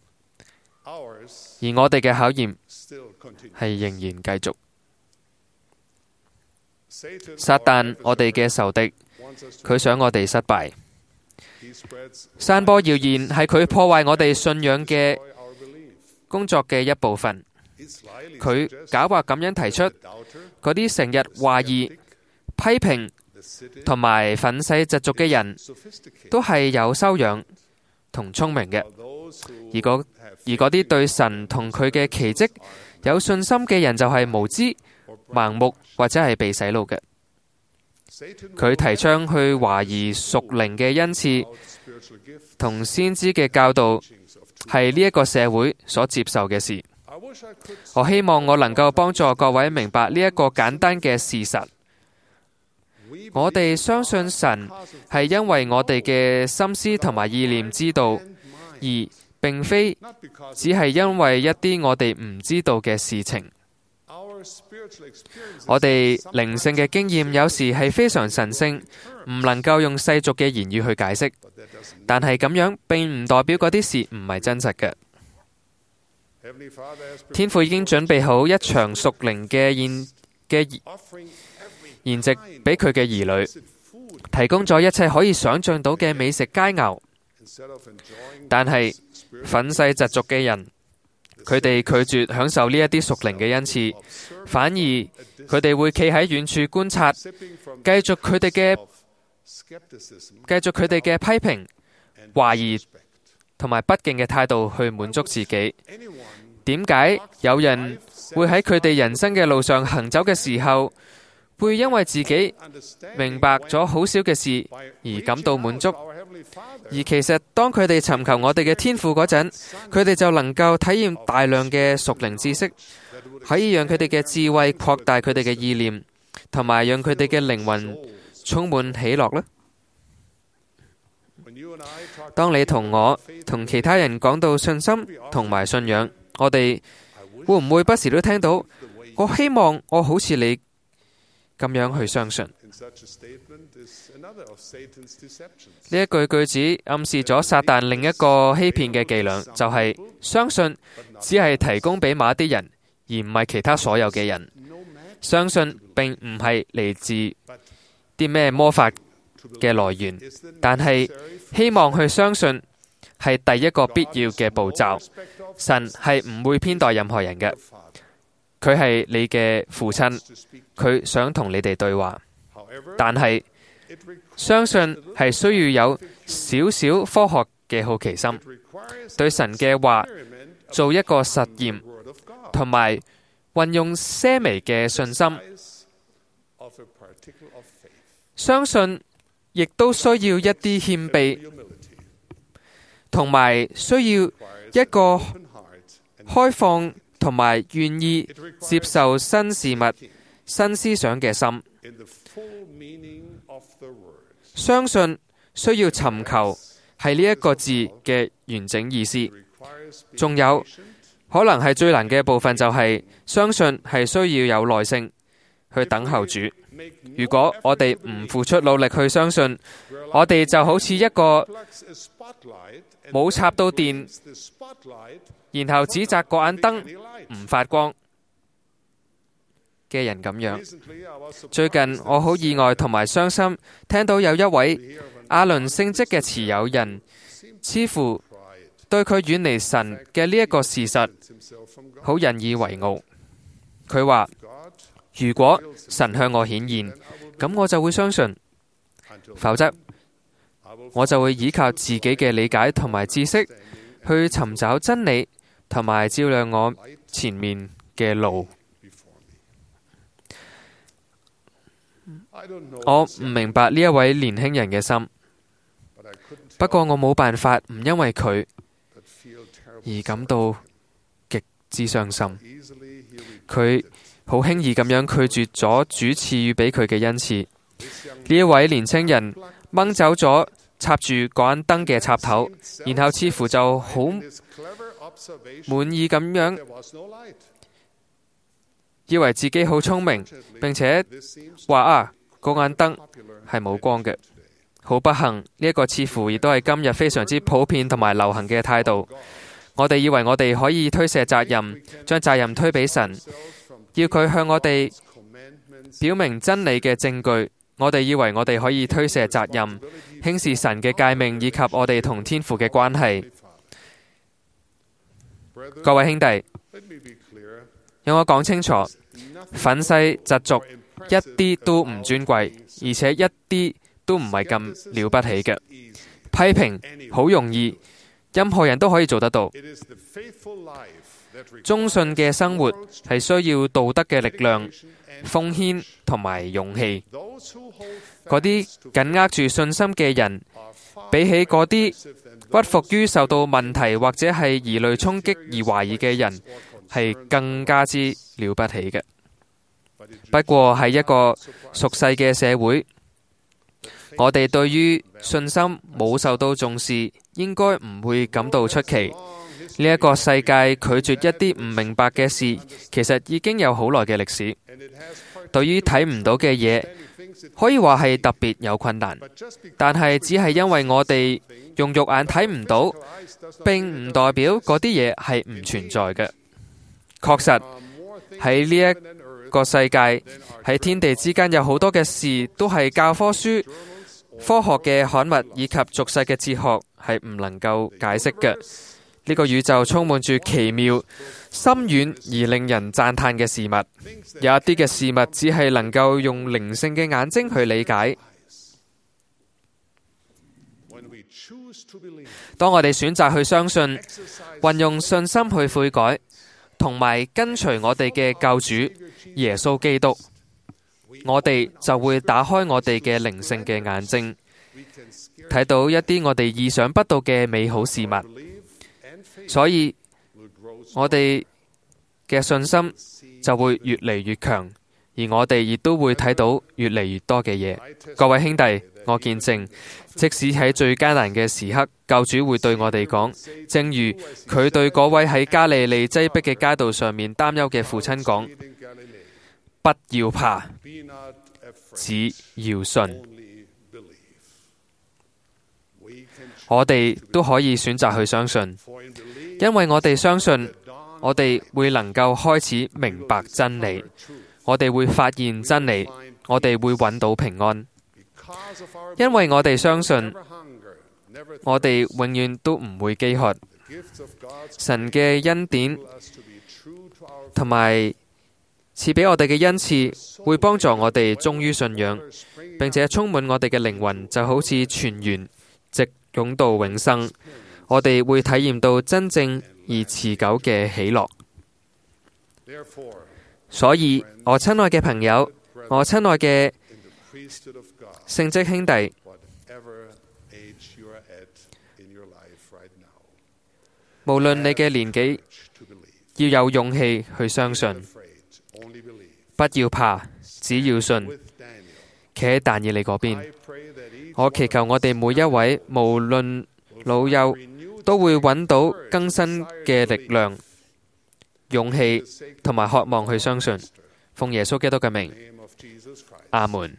而我哋嘅考驗係仍然繼續。撒旦，我哋嘅仇敵， 佢想我哋失敗。散播謠言係佢破壞我哋信仰嘅工作嘅一部分。佢狡猾咁樣提出，嗰啲成日懷疑、批評同埋憤世嫉俗嘅人，都係有修養同聰明嘅，而嗰而嗰啲對神同佢嘅奇蹟有信心嘅人，就係無知、盲目或者係被洗腦嘅。佢提倡去懷疑屬靈嘅恩賜同先知嘅教導，係呢一個社會所接受嘅事。我希望我能夠幫助各位明白呢一個簡單嘅事實。我哋相信神係因為我哋嘅心思同埋意念知道，而並非只係因為一啲我哋唔知道嘅事情。我哋靈性嘅經驗有時係非常神聖，唔能夠用世俗嘅言語去解釋，但係咁樣並唔代表嗰啲事唔係真實嘅。天父已經準備好一場屬靈嘅宴嘅筵席俾佢嘅兒女，提供咗一切可以想象到嘅美食佳肴。但係憤世嫉俗嘅人，佢哋拒絕享受呢一啲屬靈嘅恩賜，反而佢哋會企喺遠處觀察，繼續佢哋嘅繼續佢哋嘅批評、懷疑同埋不敬嘅態度去滿足自己。點解有人會喺佢哋人生嘅路上行走嘅時候，會因為自己明白咗好少嘅事而感到滿足？而其實當佢哋尋求我哋嘅天父嗰陣，佢哋就能夠體驗大量嘅屬靈知識，可以讓佢哋嘅智慧擴大佢哋嘅意念，同埋讓佢哋嘅靈魂充滿喜樂呢？當你同我同其他人講到信心同埋信仰，我哋會唔會不時都聽到，我希望我好似你咁樣去相信？呢一句句子暗示咗撒旦另一個欺騙嘅伎倆，就係、是、相信只係提供俾某一啲人，而唔係其他所有嘅人。相信並唔係嚟自啲咩魔法嘅來源，但係希望去相信係第一個必要嘅步驟。神係唔會偏待任何人嘅，佢係你嘅父親，佢想同你哋對話。但係相信係需要有少少科學嘅好奇心，對神嘅話做一個實驗，同埋運用些微嘅信心。相信亦都需要一啲謙卑，同埋需要一個開放同埋願意接受新事物、新思想嘅心。相信需要尋求係呢一個字嘅完整意思。仲有可能係最難嘅部分，就係相信係需要有耐性去等候主。如果我哋唔付出努力去相信，我哋就好似一個冇插到電，然後指責嗰盞燈唔發光嘅人咁樣。最近我好意外同埋傷心，聽到有一位亞倫聖職嘅持有人，似乎對佢遠離神嘅呢一個事實好引以為傲。佢話：如果神向我顯現，咁我就會相信；否則我就會依靠自己嘅理解同埋知識去尋找真理，同埋照亮我前面嘅路。我唔明白呢一位年輕人嘅心，不過我冇辦法唔因為佢而感到極之傷心。佢好輕易咁樣拒絕咗主賜予俾佢嘅恩賜。呢一位年輕人掹走咗插住嗰盞燈嘅插頭，然後似乎就好滿意咁樣，以為自己好聰明，並且話啊，嗰盞燈係冇光嘅。好不幸，呢一個似乎亦都係今日非常之普遍同埋流行嘅態度。我哋以為我哋可以推卸責任，將責任推俾神，要佢向我哋表明真理嘅證據， 我哋以為我哋可以推卸責任，輕視神嘅誡命以及我哋同天父嘅關係。各位兄弟，讓我講清楚，憤世嫉俗一啲都唔尊貴，而且一啲都唔係咁了不起嘅。批評好容易，任何人都可以做得到。忠信嘅生活係需要道德嘅力量、奉獻同埋勇氣。嗰啲緊握住信心嘅人，比起嗰啲屈服於受到問題或者係疑慮衝擊而懷疑嘅人，係更加之了不起嘅。不過係一個俗世嘅社會，我哋對於信心冇受到重視，應該唔會感到出奇。呢一個世界拒絕一啲唔明白嘅事，其實已經有好耐嘅歷史。對於睇唔到嘅嘢，可以話係特別有困難，但係只係因為我哋用肉眼睇唔到，並唔代表嗰啲嘢係唔存在嘅。確實喺呢一個世界，喺天地之間有好多嘅事都係教科書、科學嘅刊物以及俗世嘅哲學係唔能夠解釋嘅。呢個宇宙充滿住奇妙、深遠而令人讚嘆嘅事物，有一啲嘅事物只係能夠用靈性嘅眼睛去理解。當我哋選擇去相信，運用信心去悔改，同埋跟隨我哋嘅救主耶穌基督，我哋就會打開我哋嘅靈性嘅眼睛，睇到一啲我哋意想不到嘅美好事物。所以我哋嘅信心就會越嚟越強，而我哋亦都會睇到越嚟越多嘅嘢。各位兄弟，我見證，即使喺最艱難嘅時刻，救主會對我哋講，正如佢對嗰位喺加利利擠迫嘅街道上面擔憂嘅父親講，不要怕，只要信。我哋都可以選擇去相信，因為我哋相信，我哋會能夠開始明白真理，我哋會發現真理，我哋會揾到平安。因為我哋相信，我哋永遠都唔會飢渴。神嘅恩典同埋賜俾我哋嘅恩賜，會幫助我哋忠於信仰，並且充滿我哋嘅靈魂，就好似泉源直湧到永生。我哋會體驗到真正而持久嘅喜樂。所以，我親愛嘅朋友，我親愛嘅聖職兄弟，無論你嘅年紀，要有勇氣去相信，不要怕，只要信。企喺但以理嗰邊，我祈求我哋每一位，無論老幼，都會揾到更新嘅力量、勇氣同埋渴望去相信。奉耶穌基督嘅名，阿門。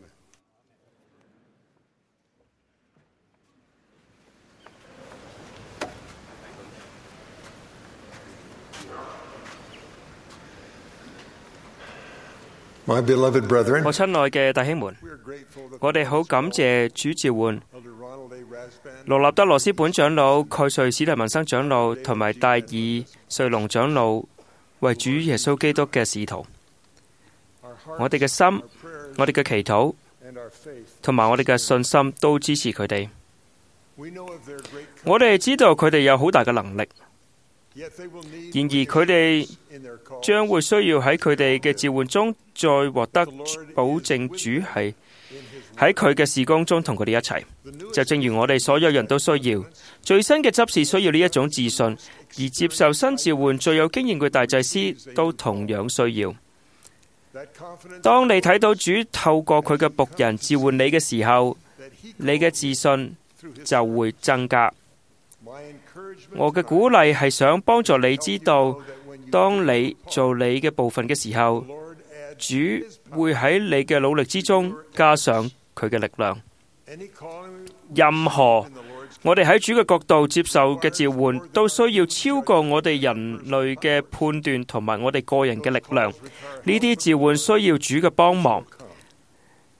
My beloved brethren, 我親愛嘅弟兄們，我哋好感謝主召喚羅納德羅斯本長老、蓋瑞史提文生長老同埋戴爾瑞龍長老為主耶穌基督嘅使徒。我哋嘅心、我哋嘅祈禱同埋我哋嘅信心都支持佢哋。我哋知道佢哋有好大嘅能力，然而佢哋將會需要喺佢哋嘅召喚中再獲得保證，主係喺佢嘅事工中同佢哋一齊。就正如我哋所有人都需要最新嘅執事需要呢一種自信，而接受新召喚最有經驗嘅大祭司都同樣需要。當你睇到主透過佢嘅僕人召喚你嘅時候，你嘅自信就會增加。我嘅鼓勵係想幫助你知道，當你做你嘅部分嘅時候，主會喺你嘅努力之中加上佢嘅力量。任何我哋喺主嘅角度接受嘅召喚，都需要超過我哋人類嘅判斷同埋我哋個人嘅力量。呢啲召喚需要主嘅幫忙。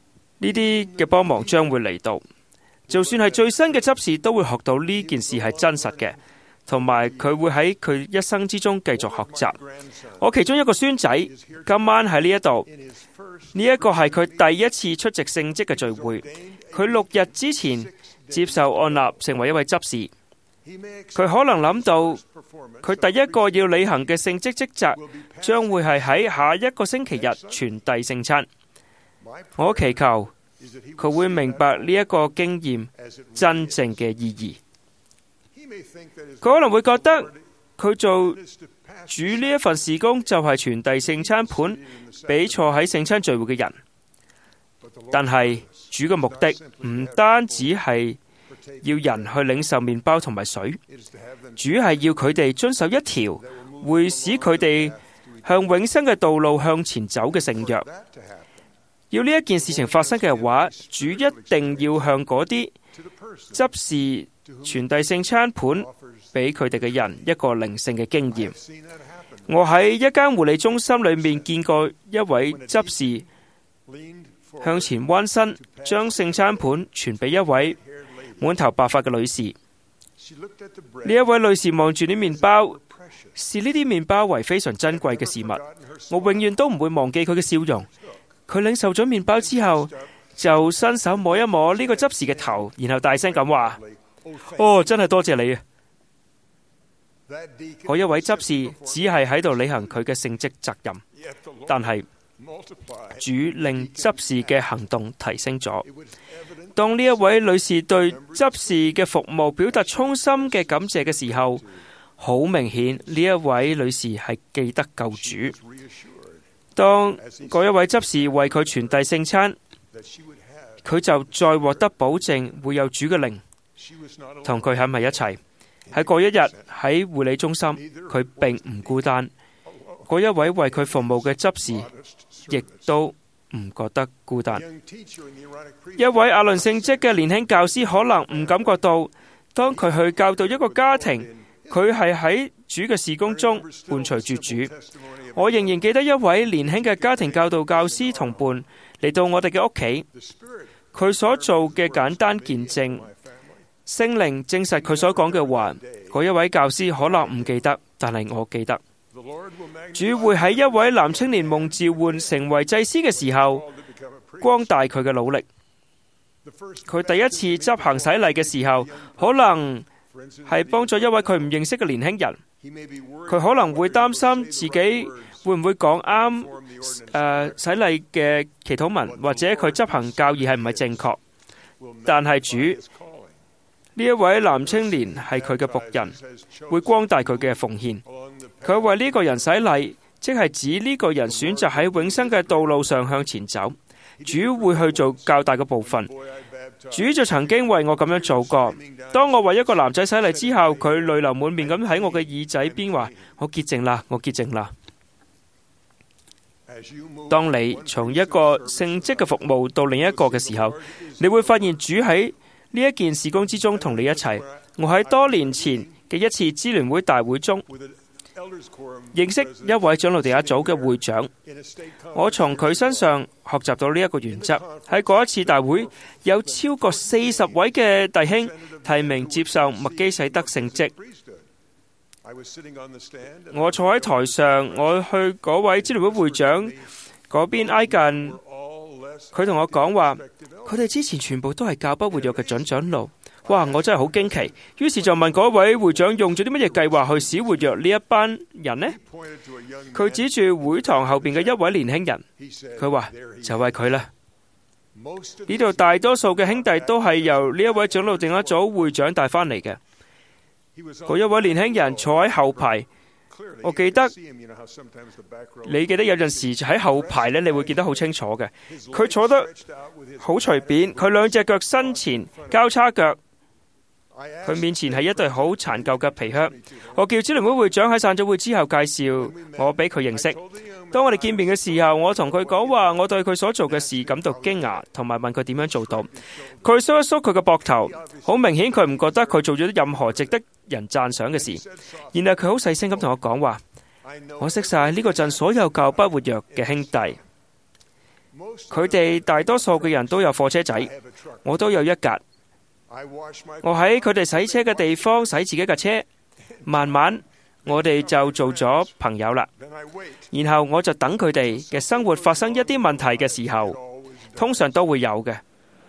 呢啲嘅幫忙將會嚟到。就算係最新嘅執事，都會學到呢件事係真實嘅，同埋佢會喺佢一生之中繼續學習。我其中一個孫仔今晚喺呢一度，呢一個係佢第一次出席聖職嘅聚會。佢六日之前接受按立成為一位執事。佢可能諗到佢第一個要履行嘅聖職職責將會係喺下一個星期日傳遞聖餐。我祈求佢會明白呢一個經驗真正嘅意義。佢可能會覺得佢做主呢一份事工就係傳遞聖餐盤俾坐喺聖餐聚會嘅人，但係主嘅目的唔單止係要人去領受麵包同埋水，主係要佢哋遵守一條會使佢哋向永生嘅道路向前走嘅聖約。要呢一件事情發生嘅話，主一定要向嗰啲執事傳遞聖餐盤俾佢哋嘅人一個靈性嘅經驗。我喺一間護理中心裏面見過一位執事向前彎身，將聖餐盤傳俾一位滿頭白髮嘅女士。呢一位女士望住啲麵包，視呢啲麵包為非常珍貴嘅事物。我永遠都唔會忘記佢嘅笑容。佢領受咗麵包之後，就伸手摸一摸呢個執事嘅頭，然後大聲咁話：哦，真係多謝你啊！嗰一位執事只係喺度履行佢嘅聖職責任，但係主令執事嘅行動提升咗。當呢一位女士對執事嘅服務表達衷心嘅感謝嘅時候，好明顯呢一位女士係記得救主。當嗰一位執事為佢傳遞聖餐，佢就再獲得保證會有主嘅靈同佢喺埋一齊。喺嗰一日喺護理中心，佢並唔孤單。嗰一位為佢服務嘅執事亦都唔覺得孤單。一位亞倫聖職嘅年輕教師可能唔感覺到，當佢去教導一個家庭，佢係喺主嘅事工中伴隨住主。我仍然記得一位年輕嘅家庭教導教師同伴嚟到我哋嘅屋企，佢所做嘅簡單見證，聖靈證實佢所講嘅話。嗰一位教師可能唔記得，但係我記得。主會喺一位男青年蒙召喚成為祭司嘅時候，光大佢嘅努力。佢第一次執行洗禮嘅時候，可能係幫咗一位佢唔認識嘅年輕人。佢可能會擔心自己會唔會講啱誒洗禮嘅祈禱文，或者佢執行教義係唔係正確。但係主呢一位男青年係佢嘅僕人，會光大佢嘅奉獻。佢為呢個人洗禮，即係指呢個人選擇喺永生嘅道路上向前走。主會去做較大嘅部分。主就曾經為我咁樣做過。當我為一個男仔洗禮之後，佢淚流滿面咁喺我嘅耳仔邊話：我潔淨啦，我潔淨啦。當你從一個聖職嘅服務到另一個嘅時候，你會發現主喺呢一件事工之中同你一齊。我喺多年前嘅一次支聯會大會中認識一位長老地亞組嘅會長，我從佢身上學習到呢一個原則。喺嗰一次大會，有超過四十位嘅弟兄提名接受麥基洗德聖職。我坐喺台上，我去嗰位支聯會會長嗰邊挨近，佢同我講話，佢哋之前全部都係較不活躍嘅準長老。哇！我真係好驚奇，於是就問嗰位會長用咗啲乜嘢計劃去使活躍呢一班人呢？佢指住會堂後邊嘅一位年輕人，佢話就係佢啦。呢度大多數嘅兄弟都係由呢一位長老定一組會長帶翻嚟嘅。嗰一位年輕人坐喺後排，我記得你記得有陣時喺後排呢，你會見得好清楚嘅。佢坐得好隨便，佢兩隻腳身前交叉腳。佢面前係一對好殘舊嘅皮靴。我叫支聯會會長喺散咗會之後介紹我俾佢認識。當我哋見面嘅時候，我同佢講話，我對佢所做嘅事感到驚訝，同埋問佢點樣做到。佢縮一縮佢嘅膊頭，好明顯佢唔覺得佢做咗任何值得人讚賞嘅事。然後佢好細聲咁同我講話，我識晒呢個鎮所有較不活躍嘅兄弟。 佢哋大多數嘅人都有貨車仔，我都有一架。我喺佢哋洗車嘅地方洗自己架車，慢慢我哋就做咗朋友啦。然後我就等佢哋嘅生活發生一啲問題嘅時候，通常都會有嘅。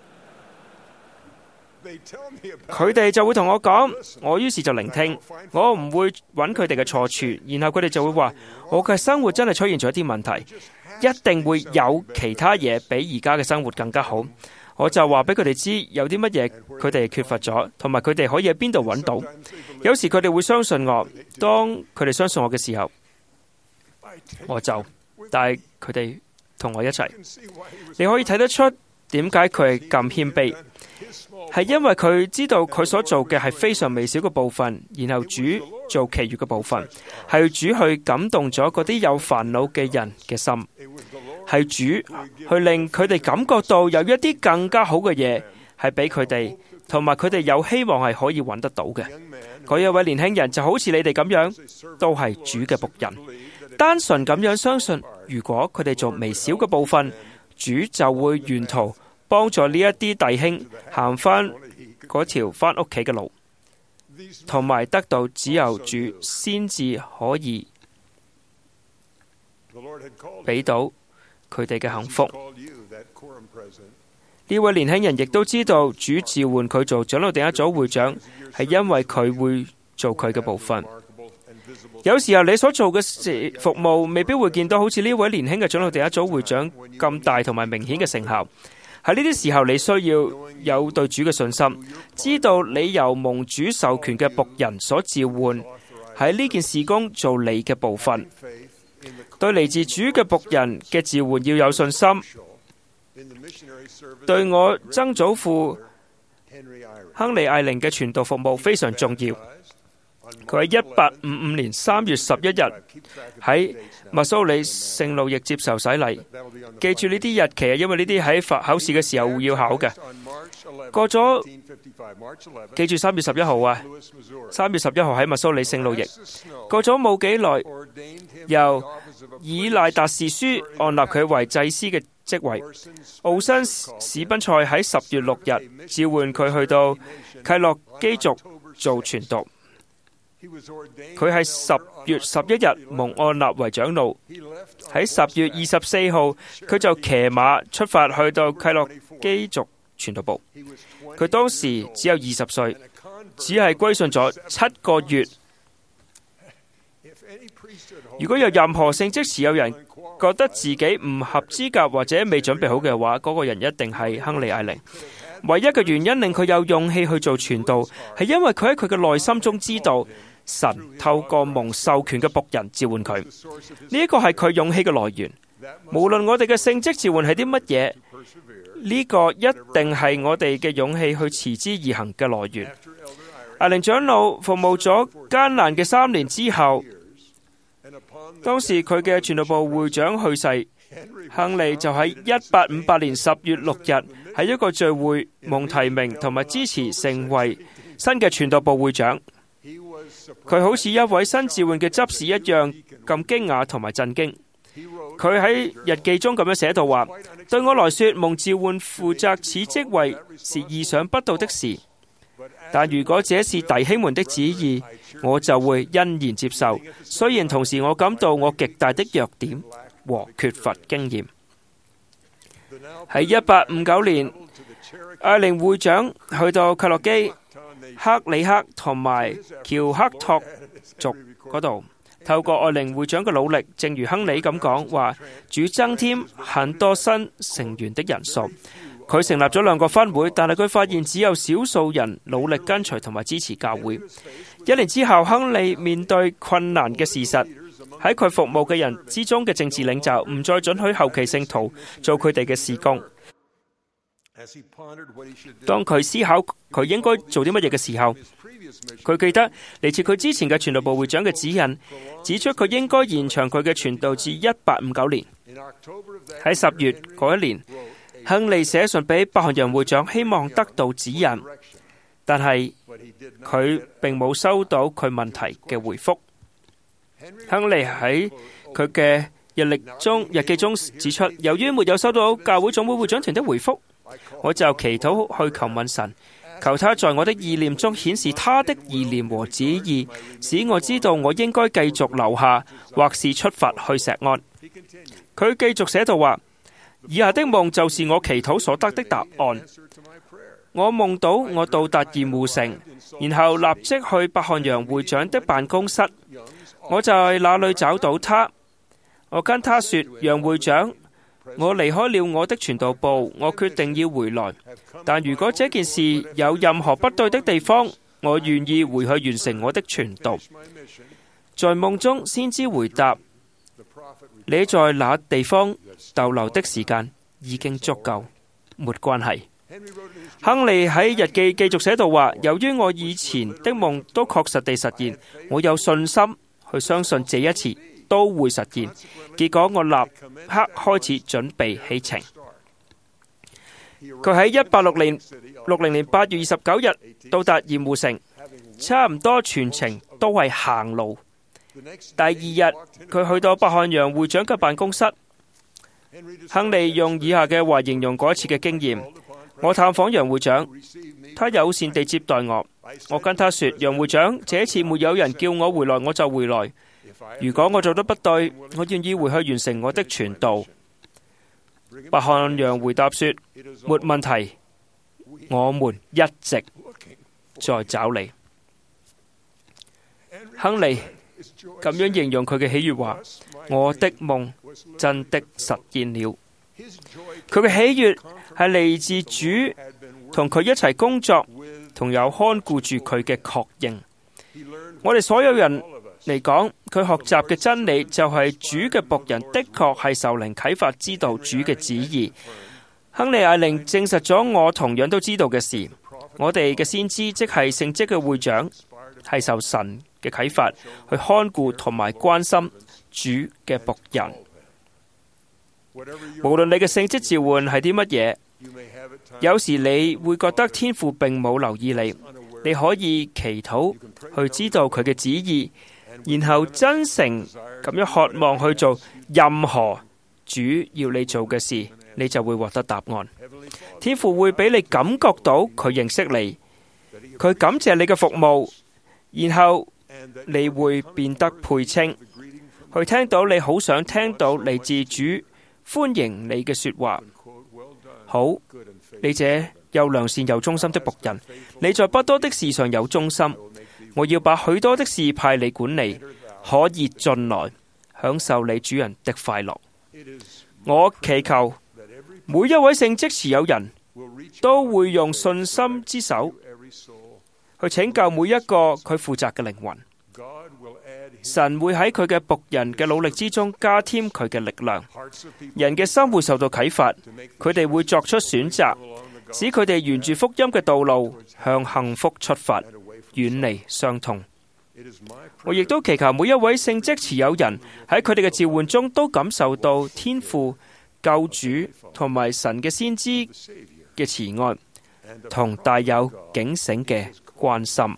佢哋就會同我講，我於是就聆聽，我唔會揾佢哋嘅錯處，然後佢哋就會話我嘅生活真係出現咗一啲問題，一定會有其他嘢比而家嘅生活更加好。我就話俾佢哋知有啲乜嘢佢哋缺乏咗，同埋佢哋可以喺邊度揾到。有時佢哋會相信我，當佢哋相信我嘅時候，我就帶佢哋同我一齊。你可以睇得出點解佢係咁謙卑，係因為佢知道佢所做嘅係非常微小嘅部分，然後主做其餘嘅部分，係主去感動咗嗰啲有煩惱嘅人嘅心，係主去令佢哋感覺到有一啲更加好嘅嘢係俾佢哋，同埋佢哋有希望係可以揾得到嘅。嗰一位年輕人就好似你哋咁樣，都係主嘅僕人，單純咁樣相信，如果佢哋做微小嘅部分，主就會沿途幫助呢一啲弟兄行返嗰條返屋企嘅路，同埋得到只有主先至可以俾到佢哋嘅幸福。呢位年輕人亦都知道主召喚佢做長老第一組會長，係因為佢會做佢嘅部分。有時候你所做嘅服務未必會見到好似呢位年輕嘅長老第一組會長咁大同埋明顯嘅成效。喺呢啲時候，你需要有對主嘅信心，知道你由蒙主授權嘅僕人所召喚，喺呢件事工做你嘅部分。對嚟自主嘅僕人嘅召喚要有信心。對我曾祖父亨利艾靈嘅傳道服務非常重要。佢喺一八五五年三月十一日喺密蘇里聖路易接受洗禮。記住呢啲日期啊，因為呢啲喺考試嘅時候會要考嘅。過咗，記住三月十一號啊，三月十一號喺密蘇里聖路易。過咗冇幾耐，由以賴達士書按立佢為祭司嘅職位。奧新史賓塞喺十月六日召喚佢去到契洛基族做傳道。佢係十月十一日蒙按立為長老。喺十月二十四號，佢就騎馬出發去到契洛基族傳道部。佢當時只有二十歲，只係歸信咗七個月。如果有任何聖職持有人覺得自己唔合資格或者未準備好嘅話，嗰、那個人一定係亨利艾靈。唯一嘅原因令佢有勇氣去做傳道，係因為佢喺佢嘅內心中知道神透過蒙授權嘅僕人召喚佢。呢一個係佢勇氣嘅來源。無論我哋嘅聖職召喚係啲乜嘢，呢、這個一定係我哋嘅勇氣去持之以恆嘅來源。艾靈長老服務咗艱難嘅三年之後，當時佢嘅傳道部會長去世，亨利就喺一八五八年十月六日喺一個聚會蒙提名同埋支持成為新嘅傳道部會長。佢好似一位新召喚嘅執事一樣咁驚訝同埋震驚。佢喺日記中咁樣寫到話：對我來說，蒙召喚負責此職位是意想不到的事，但如果這是弟兄們的旨意，我就會欣然接受。雖然同時我感到我極大的弱點和缺乏經驗。喺一八五九年，艾靈會長去到契洛基、克里克同埋喬克托族嗰度，透過艾靈會長嘅努力，正如亨利咁講話，主增添很多新成員的人數。佢成立咗兩個分會，但係佢發現只有少數人努力跟隨同埋支持教會。一年之後，亨利面對困難嘅事實，喺佢服務嘅人之中嘅政治領袖唔再准許後期聖徒做佢哋嘅事工。當佢思考佢應該做啲乜嘢嘅時候，佢記得嚟自佢之前嘅傳道部會長嘅指引，指出佢應該延長佢嘅傳道至一八五九年。喺十月嗰一年，亨利寫信俾伯翰人會長，希望得到指引，但係佢並冇收到佢問題嘅回覆。亨利喺佢嘅日曆中日記中指出，由於沒有收到教會總會會長團的回覆，我就祈禱去求問神，求他在我的意念中顯示他的意念和旨意，使我知道我應該繼續留下，或是出發去錫安。佢繼續寫到話，以下的夢就是我祈禱所得的答案。我夢到我到達鹽湖城，然後立即去伯漢陽會長的辦公室，我就在那裏找到他。我跟他說，楊會長，我離開了我的傳道部，我決定要回來。但如果這件事有任何不對的地方，我願意回去完成我的傳道。在夢中，先知回答，你在那地方逗留的時間已經足夠，沒關係。亨利喺日記繼續寫到話，由於我以前的夢都確實地實現，我有信心去相信這一次都會實現。結果我立刻開始準備起程。佢喺一八六零六零年八月二十九日到達鹽湖城，差唔多全程都係行路。第二日佢去到伯漢陽會長嘅辦公室，亨利用以下嘅話形容嗰一次嘅經驗。我探訪楊會長，他友善地接待我。我跟他說，楊會長，這次沒有人叫我回來，我就回來。如果我做得不對，我願意回去完成我的傳道。伯漢陽回答說，沒問題，我們一直在找你。亨利咁樣形容佢嘅喜悅話，我的夢真的實現了。佢嘅喜悅係嚟自主同佢一齊工作，同有看顧住佢嘅確認。我哋所有人嚟講，佢學習嘅真理就係主嘅僕人的確係受靈啟發，知道主嘅旨意。亨利艾靈證實咗我同樣都知道嘅事。我哋嘅先知即係聖職嘅會長，係受神嘅啟發去看顧同埋關心主嘅僕人。無論你嘅聖職召喚係啲乜嘢，有時你會覺得天父並冇留意你，你可以祈禱去知道佢嘅旨意，然後真誠咁樣渴望去做任何主要你做嘅事，你就會獲得答案。天父會俾你感覺到佢認識你，佢感謝你嘅服務，然後你會變得配稱，去聽到你好想聽到嚟自主歡迎你嘅說話。好，你這又良善又忠心的僕人，你在不多的事上有忠心，我要把許多的事派你管理，可以進來享受你主人的快樂。我祈求每一位聖職持有人都會用信心之手去拯救每一個佢負責嘅靈魂。神會喺佢嘅僕人嘅努力之中加添佢嘅力量，人嘅心會受到啟發，佢哋會作出選擇，使佢哋沿住福音嘅道路向幸福出發，遠離傷痛。我亦都祈求每一位聖職持有人喺佢哋嘅召喚中都感受到天父、救主同埋神嘅先知嘅慈愛，同帶有警醒嘅關心。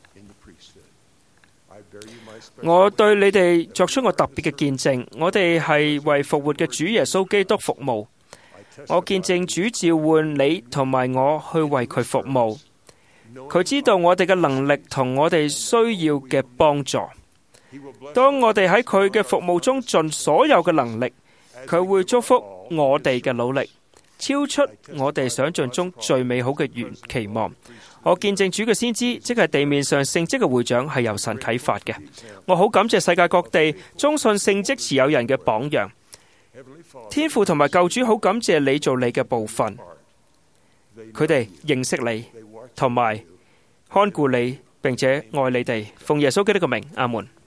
我對你哋作出我特別嘅見證，我哋係為復活嘅主耶穌基督服務。我見證主召喚你同埋我去為佢服務，佢知道我哋嘅能力同我哋需要嘅幫助。當我哋喺佢嘅服務中盡所有嘅能力，佢會祝福我哋嘅努力，超出我哋想象中最美好嘅願期望。我見證主嘅先知，即係地面上聖職嘅會長，係由神啟發嘅。我好感謝世界各地忠信聖職持有人嘅榜樣。天父同埋救主好感謝你做你嘅部分，佢哋認識你，同埋看顧你，並且愛你哋。奉耶穌基督嘅名，阿門。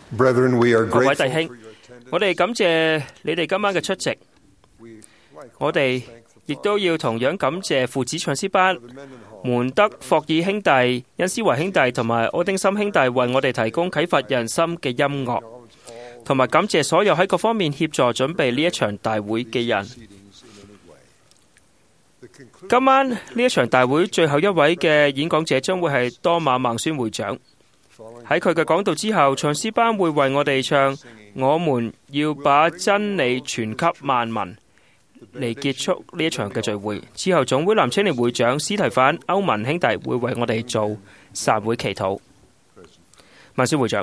Brethren, we are 各位弟 grateful 兄，我哋感謝你哋今晚嘅出席。我哋亦都要同樣感謝父子唱詩班、門德霍爾兄弟、恩斯維兄弟同埋柯丁森兄弟為我哋提供啟發人心嘅音樂，同埋感謝所有喺各方面協助準備呢一場大會嘅人。今晚呢一場大會最後一位嘅演講者將會係多馬孟孫會長。喺佢嘅講道之後，唱詩班會為我哋唱《我們要把真理傳給萬民》嚟結束呢一場嘅聚會。之後，總會男青年會長司提反歐文兄弟會為我哋做散會祈禱。孟孫會長。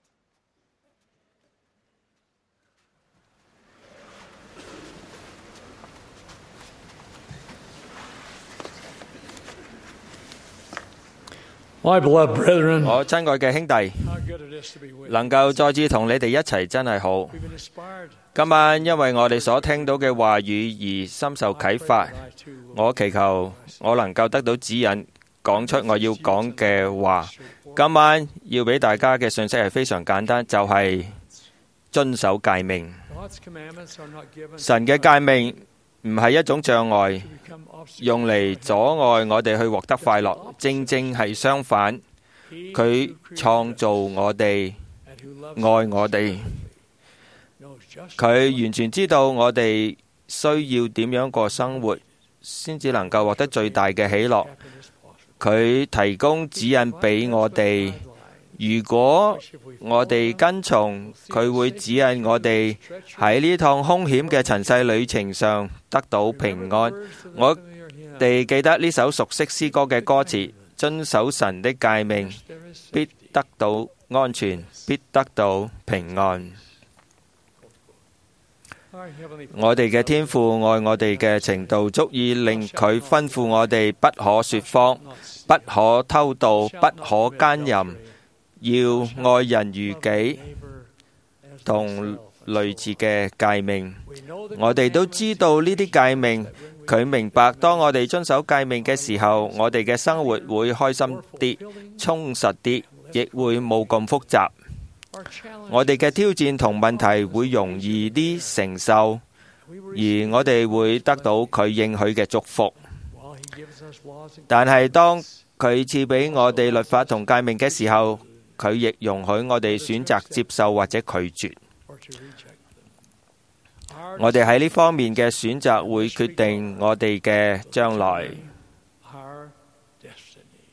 My beloved brethren, 我親愛嘅兄弟， how good it is to be with you. 能夠再次同你哋一齊真係好。 We've been inspired 今晚因為我哋所聽到嘅話語而深受啟發， that I too will 我祈求我能夠得到指引，講出我要講嘅話。今晚要俾大家嘅信息係非常簡單，就係遵守誡命。 God's commandments are not given 神嘅誡命唔係一種障礙， to become obstacles. 用嚟阻礙我哋去獲得快樂，正正係相反。 He 佢 who created 創造我哋， and who loves 愛我哋， knows just 佢完全知道我哋需要點樣過生活，先至能夠獲得最大嘅喜樂。 happiness possible. 佢提供指引俾我哋，如果我哋跟從，佢會指引我哋喺呢趟兇險嘅塵世旅程上得到平安。我哋記得呢首熟悉詩歌嘅歌詞：遵守神的誡命，必得到安全，必得到平安。 Our Heavenly 我哋嘅天父愛我哋嘅程度，足以令佢吩咐我哋不可説謊，不可偷盜，不可奸淫，要愛人如己， neighbor as 同類似嘅誡命。 we know that 我哋都知道呢啲誡命，佢明白當我哋遵守誡命嘅時候，我哋嘅生活會開心啲、充實啲，亦會冇咁複雜。 our challenge 我哋嘅挑戰同問題會容易啲承受， we 而我哋會得到佢應許嘅祝福。 while He gives us laws and 但係當佢賜俾我哋律法同誡命嘅時候，佢亦容許我哋選擇接受或者拒絕。 or to reject them. Our 我哋喺呢方面嘅選擇會決定我哋嘅將來。 our destiny.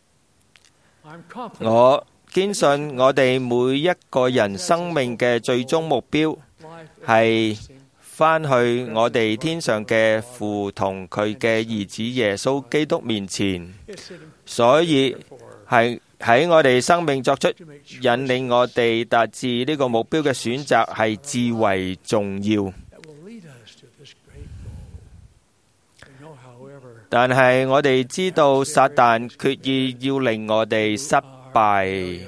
I'm confident 我堅信我哋每一個人生命嘅最終目標 life 係返去我哋天上嘅父同佢嘅兒子耶穌基督面前， is it 所以 for 係喺我哋生命作出 to make sure 引領我哋達至呢個目標嘅選擇係至為重要。 that will lead us to this great goal. We know, however, 但係我哋知道撒旦決意要令我哋失敗，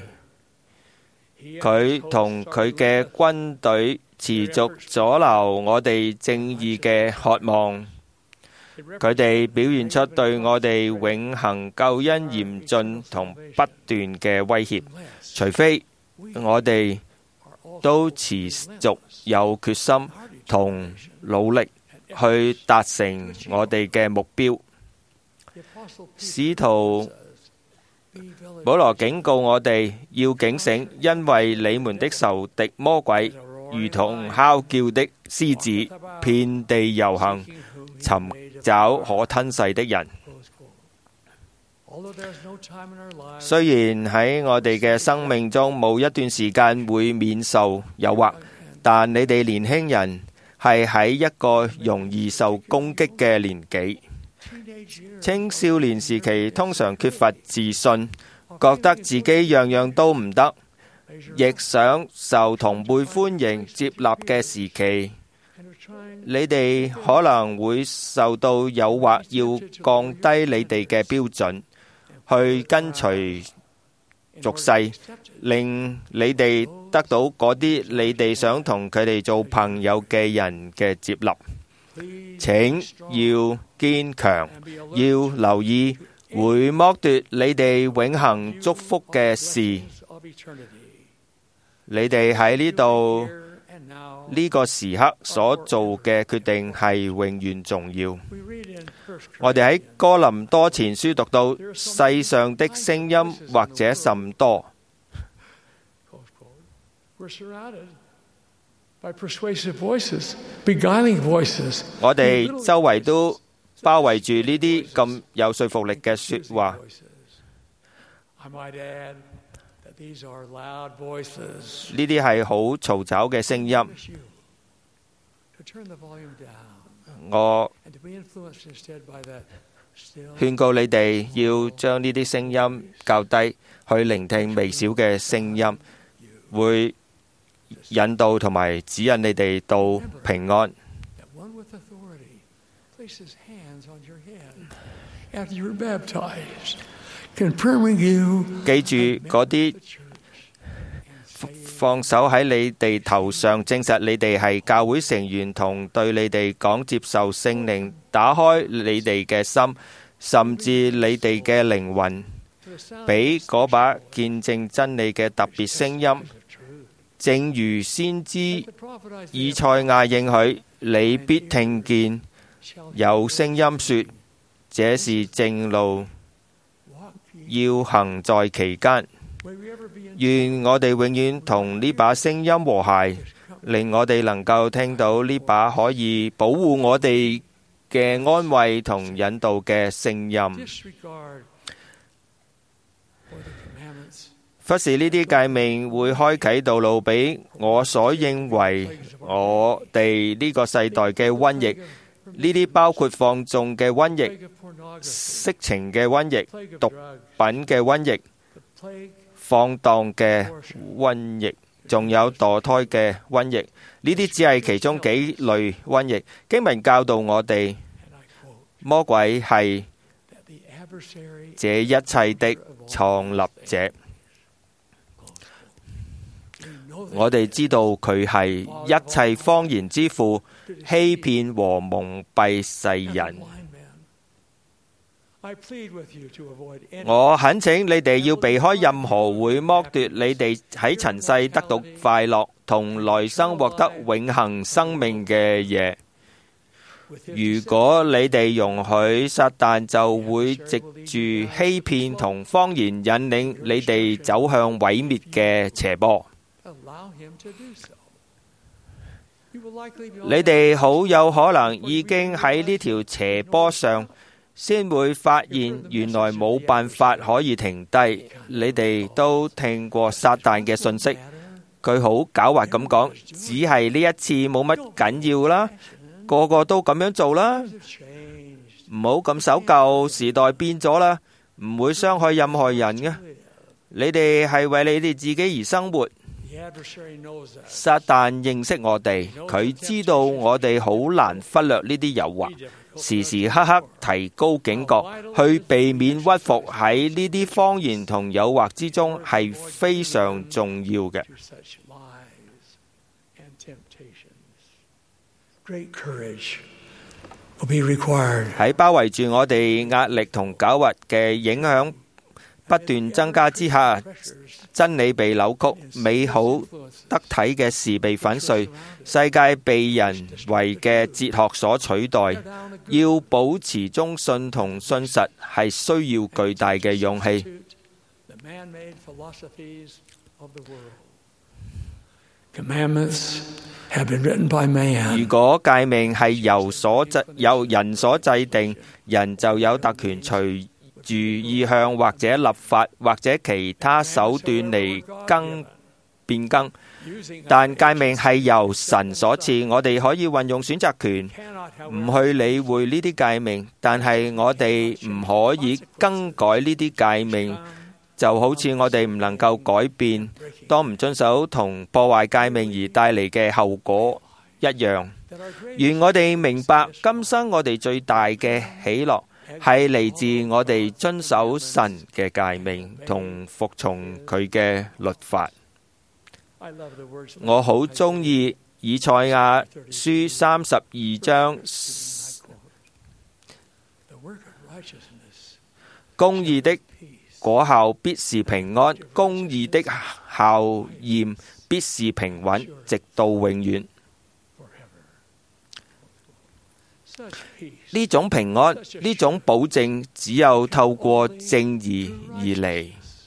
He 佢 has 同 hosts 佢 are 嘅 relentless. 軍隊持續阻撓我哋正義嘅渴望。 It 佢哋表現出對我哋永恆救恩嚴峻同不斷嘅威脅， represents 除非 we 我哋 are also 都持續有決心同努力去達成我哋嘅目標。 The Apostle Peter 使徒 says, "Be vigilant 保羅警告我哋要警醒，因為你們的仇敵魔鬼如同哮叫的獅子，遍地遊行， seeking whom he 尋 may 找 devour." 可吞噬的人。 Close quote. Although there is no time in our lives 雖然喺我哋嘅生命中冇一段時間會免受誘惑，但你哋年輕人係喺一個容易受攻擊嘅年紀。 teenage years 青少年時期通常缺乏自信，覺得自己樣樣都唔得， measure 亦想受同輩歡迎接納嘅時期。 and are trying 你哋可能會受到誘惑，要降低你哋嘅標準，去跟隨 in 俗 order 世， to be accepted. 令你哋得到嗰啲你哋想同佢哋做朋友嘅人嘅接納。 Please 請 be strong 要堅強， and be alert 要留意會剝奪你哋永恆祝福嘅事。 of eternity. 你哋喺呢度呢個時刻所做嘅決定係永遠重要。我哋喺哥林多前書讀到，世上的聲音或者甚多。我哋周圍都包圍住呢啲咁有說服力嘅說話。呢啲係好嘈吵嘅聲音。我勸告你哋要將呢啲聲音較低，去聆聽微小嘅聲音，會引導同埋指引你哋到平安。記住嗰啲放手喺你哋頭上，證實你哋係教會成員，同對你哋講接受聖靈，打開你哋嘅心，甚至你哋嘅靈魂，俾嗰把見證真理嘅特別聲音。正如先知以賽亞應許，你必聽見有聲音說，這是正路，要行在其間。願我哋永遠同呢把聲音和諧，令我哋能夠聽到呢把可以保護我哋嘅安慰同引導嘅聲音。忽視呢啲誡命會開啟道路俾我所認為我哋呢個世代嘅瘟疫。呢啲包括放縱嘅瘟疫、色情嘅瘟疫、毒品嘅瘟疫、放蕩嘅瘟疫，仲有墮胎嘅瘟疫。呢啲只係其中幾類瘟疫。經文教導我哋，魔鬼係這一切的創立者。我哋知道佢係一切謊言之父，欺騙和蒙蔽世人。我懇請你哋要避開任何會剝奪你哋喺塵世得到快樂同來生獲得永恆生命嘅嘢。如果你哋容許撒旦，就會藉住欺騙同謊言引領你哋走向毀滅嘅斜坡。你哋好有可能已經喺呢條斜坡上，先會發現原來冇辦法可以停低。你哋都聽過撒旦嘅信息，佢好狡猾咁講，只係呢一次冇乜緊要啦，個個都咁樣做啦，唔好咁守舊，時代變咗啦，唔會傷害任何人嘅。你哋係為你哋自己而生活。撒旦認識我哋，佢知道我哋好難忽略呢啲誘惑，時時刻刻提高警覺，去避免屈服喺呢啲謊言同誘惑之中，係非常重要嘅。喺包圍住我哋壓力同狡猾嘅影響不斷增加之下，真理被扭曲，美好得體嘅事被粉碎，世界被人為嘅哲學所取代。要保持忠信同信實，係需要巨大嘅勇氣。如果誡命係由所制由人所制定，人就有特權隨住意向或者立法或者其他手段嚟更變更，但誡命係由神所賜，我哋可以運用選擇權，唔去理會呢啲誡命，但係我哋唔可以更改呢啲誡命，就好似我哋唔能夠改變當唔遵守同破壞誡命而帶嚟嘅後果一樣。願我哋明白，今生我哋最大嘅喜樂係嚟自我哋遵守神嘅誡命同服從佢嘅律法。我好鍾意以賽亞書三十二章，公義的果效必是平安，公義的效驗必是平穩，直到永遠。呢種平安，呢種保證，只有透過正義而嚟。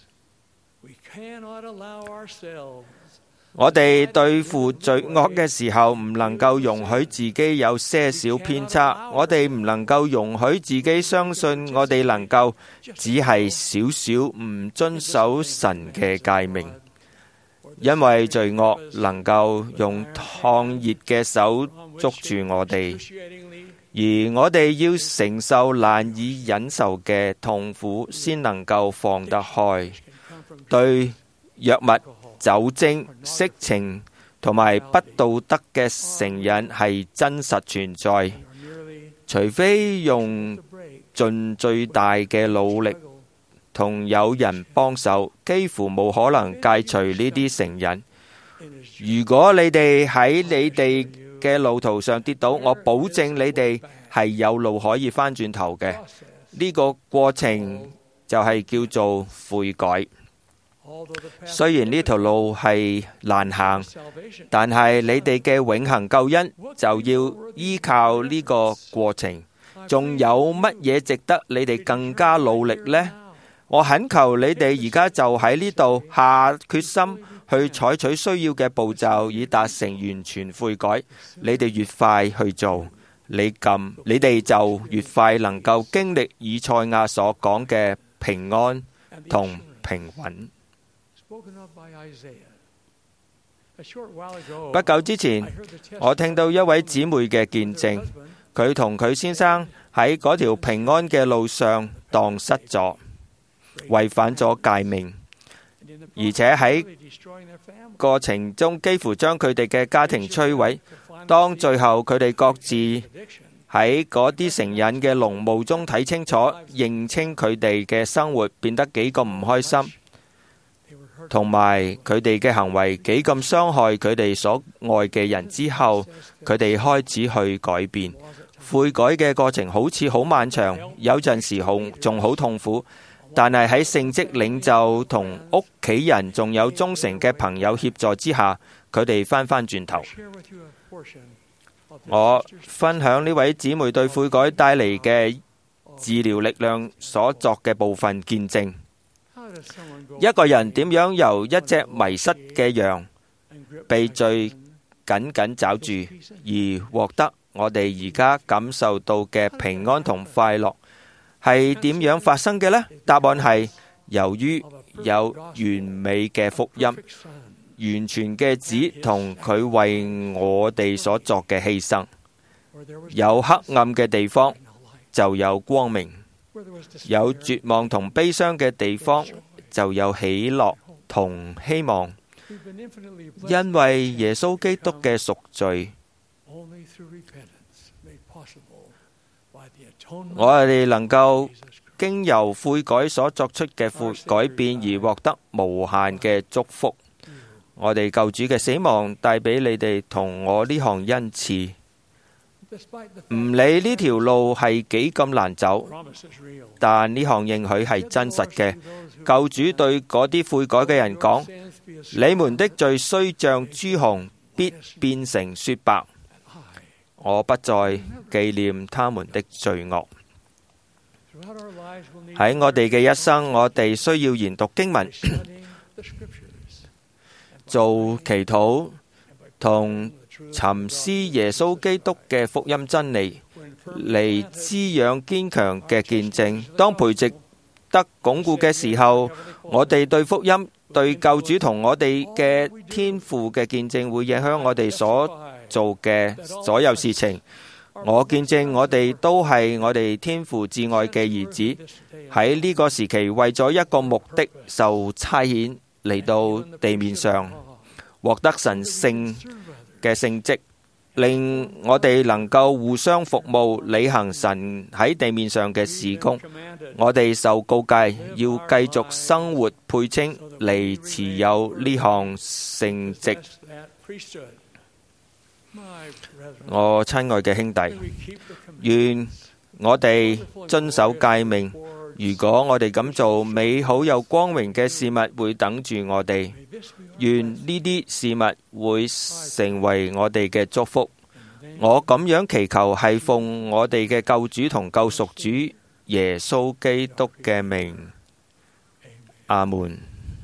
我哋對付罪惡嘅時候，唔能夠容許自己有些少偏差。我哋唔能夠容許自己相信我哋能夠只係少少唔遵守神嘅誡命，因為罪惡能夠用燙熱嘅手捉住我哋，而我哋要承受難以忍受嘅痛苦，先能夠放得開。對藥物、酒精、色情同埋不道德嘅成癮係真實存在，除非用盡最大嘅努力同有人幫手，幾乎冇可能戒除呢啲成癮。如果你哋喺你哋嘅路途上跌倒，我保證你哋係有路可以返轉頭嘅。呢個過程就係叫做悔改。雖然呢條路係難行，但係你哋嘅永恆救恩就要依靠呢個過程。仲有乜嘢值得你哋更加努力呢？我懇求你哋而家就喺呢度下決心去採取需要嘅步驟，以達成完全悔改。你哋越快去做，你咁你哋就越快能夠經歷以賽亞所講嘅平安同平穩。不久之前，我聽到一位姊妹嘅見證，佢同佢先生喺嗰條平安嘅路上蕩失咗，違反咗誡命，而且喺過程中幾乎將佢哋嘅家庭摧毀。當最後佢哋各自喺嗰啲成癮嘅濃霧中睇清楚，認清佢哋嘅生活變得幾咁唔開心，同埋佢哋嘅行為幾咁傷害佢哋所愛嘅人之後，佢哋開始去改變。悔改嘅過程好似好漫長，有陣時好仲好痛苦，但係喺聖職領袖同屋企人仲有忠誠嘅朋友協助之下，佢哋翻返轉頭。我分享呢位姊妹對悔改帶嚟嘅治療力量所作嘅部分見證。一個人點樣由一隻迷失嘅羊被罪緊緊抓住，而獲得我哋而家感受到嘅平安同快樂，係點樣發生嘅呢？答案係由於有完美嘅福音，完全嘅子同佢為我哋所作嘅犧牲。有黑暗嘅地方就有光明，有絕望同悲傷嘅地方就有喜樂同希望。因為耶穌基督嘅贖罪，我哋能夠經由悔改所作出嘅悔改變而獲得無限嘅祝福。我哋救主嘅死亡帶俾你哋同我呢項恩賜，唔理呢條路係幾咁難走，但呢項應許係真實嘅。救主對嗰啲悔改嘅人講：你們的罪雖像朱紅，必變成雪白。我不再紀念他們的罪惡。喺我哋嘅一生，我哋需要研讀經文，做祈禱同沉思耶穌基督嘅福音真理，嚟滋養堅強嘅見證。當培植得鞏固嘅時候，我哋對福音、對救主同我哋嘅天父嘅見證會影響我哋所做嘅所有事情。我見證我哋都係我哋天父至愛嘅兒子，喺呢個時期為咗一個目的受差遣嚟到地面上，獲得神聖嘅聖職，令我哋能夠互相服務，履行神喺地面上嘅事工。我哋受告誡要繼續生活配稱嚟持有呢項聖職。我親愛嘅兄弟，願我哋遵守誡命， 如果我哋咁做，美好又光榮嘅事物會等住我哋。願呢啲事物會成為我哋嘅祝福。我咁樣祈求係奉我哋嘅救主同救贖主耶穌基督嘅名。阿門。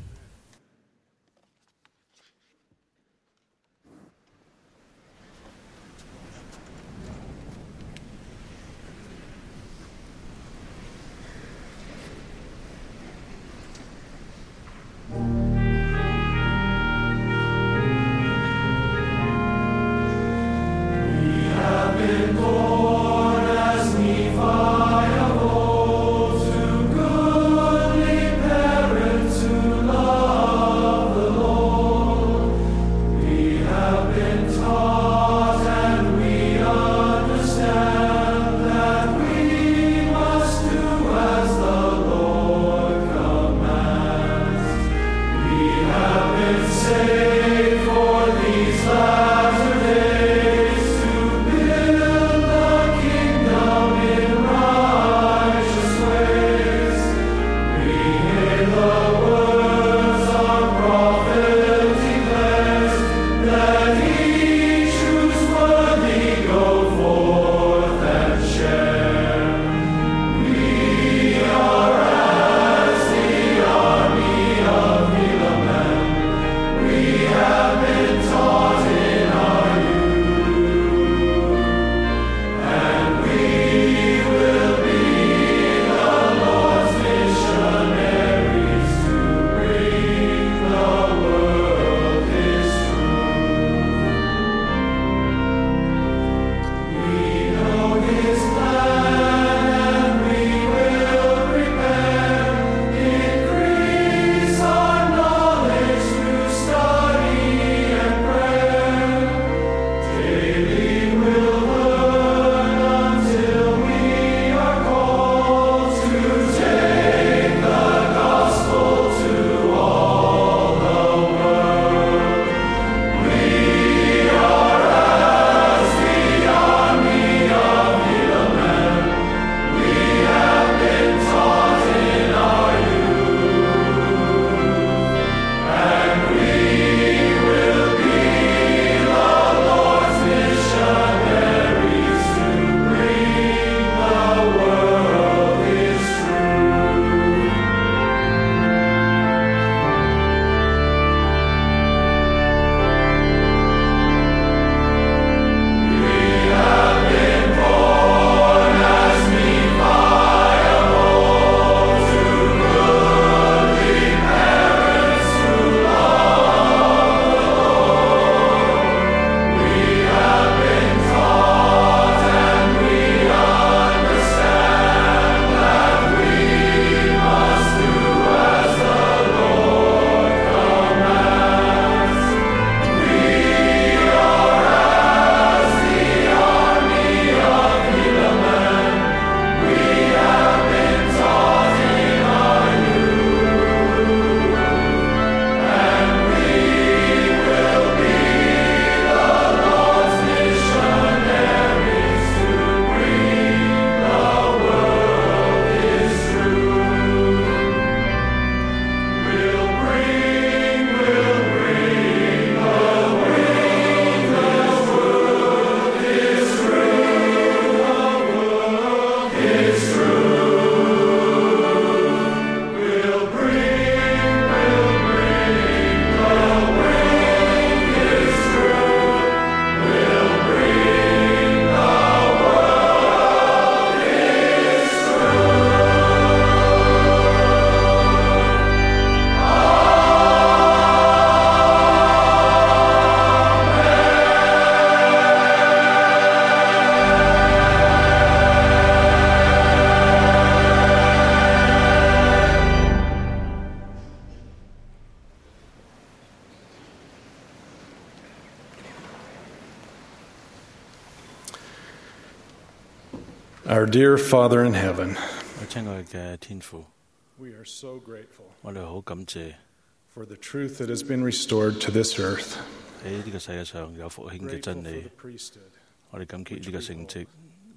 Our dear Father in heaven, 親愛嘅天父， we are so grateful 我哋好感謝 for the truth that has been restored to this earth. 喺呢個世界上有復興嘅真 Grateful for 理 the，priesthood, 我哋感激呢個聖職，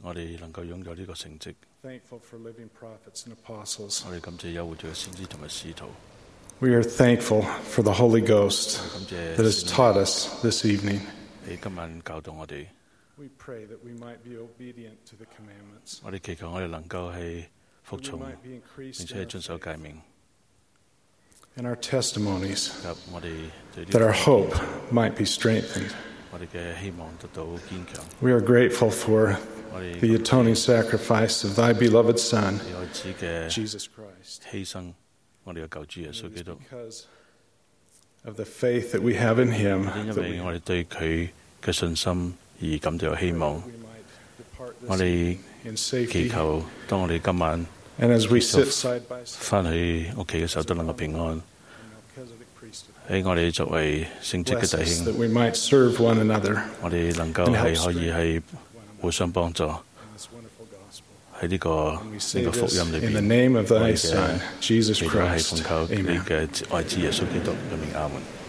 我哋能夠擁有呢個成績。 Thankful for living prophets and apostles. 我哋感謝有活着嘅先知同埋使徒。 We are thankful for the Holy Ghost 感謝 that has taught us this evening. 你今晚教導我哋。 We pray that we might be obedient to the commandments. 我哋祈求我哋能夠係服 That we 從， might be 並 increased 且 in 係 our 遵守 faith 誡命。 and our testimonies, 及我哋對呢 that our hope might be strengthened. 我哋嘅希望得到堅強。 We are grateful for 我哋 the atoning sacrifice of Thy beloved Son, 你愛子嘅 Jesus Christ. 犧牲，我哋嘅救主耶穌 It 基 is 督。 because of the faith that we have in Him 因 that 為 we, 我哋對佢嘅信心而感到有希望。 we might depart 我 this 哋 in 祈 safety. 求，當我哋今晚 And as we So- sit side by side 翻去屋企嘅時候，都能夠平安。 in Melchizedek priesthood, 喺我哋作為聖職嘅 bless 弟 us 兄 that，we might serve one another 我哋能夠係可以係互相幫助 in this wonderful gospel. 喺呢個 And we 呢 say 個福 this 音裏 in the 邊。 name of 我 Thy 哋 Son, 嘅 Jesus 祈禱係奉 Christ. 靠你 Amen. 嘅愛子耶穌基督嘅名，阿門。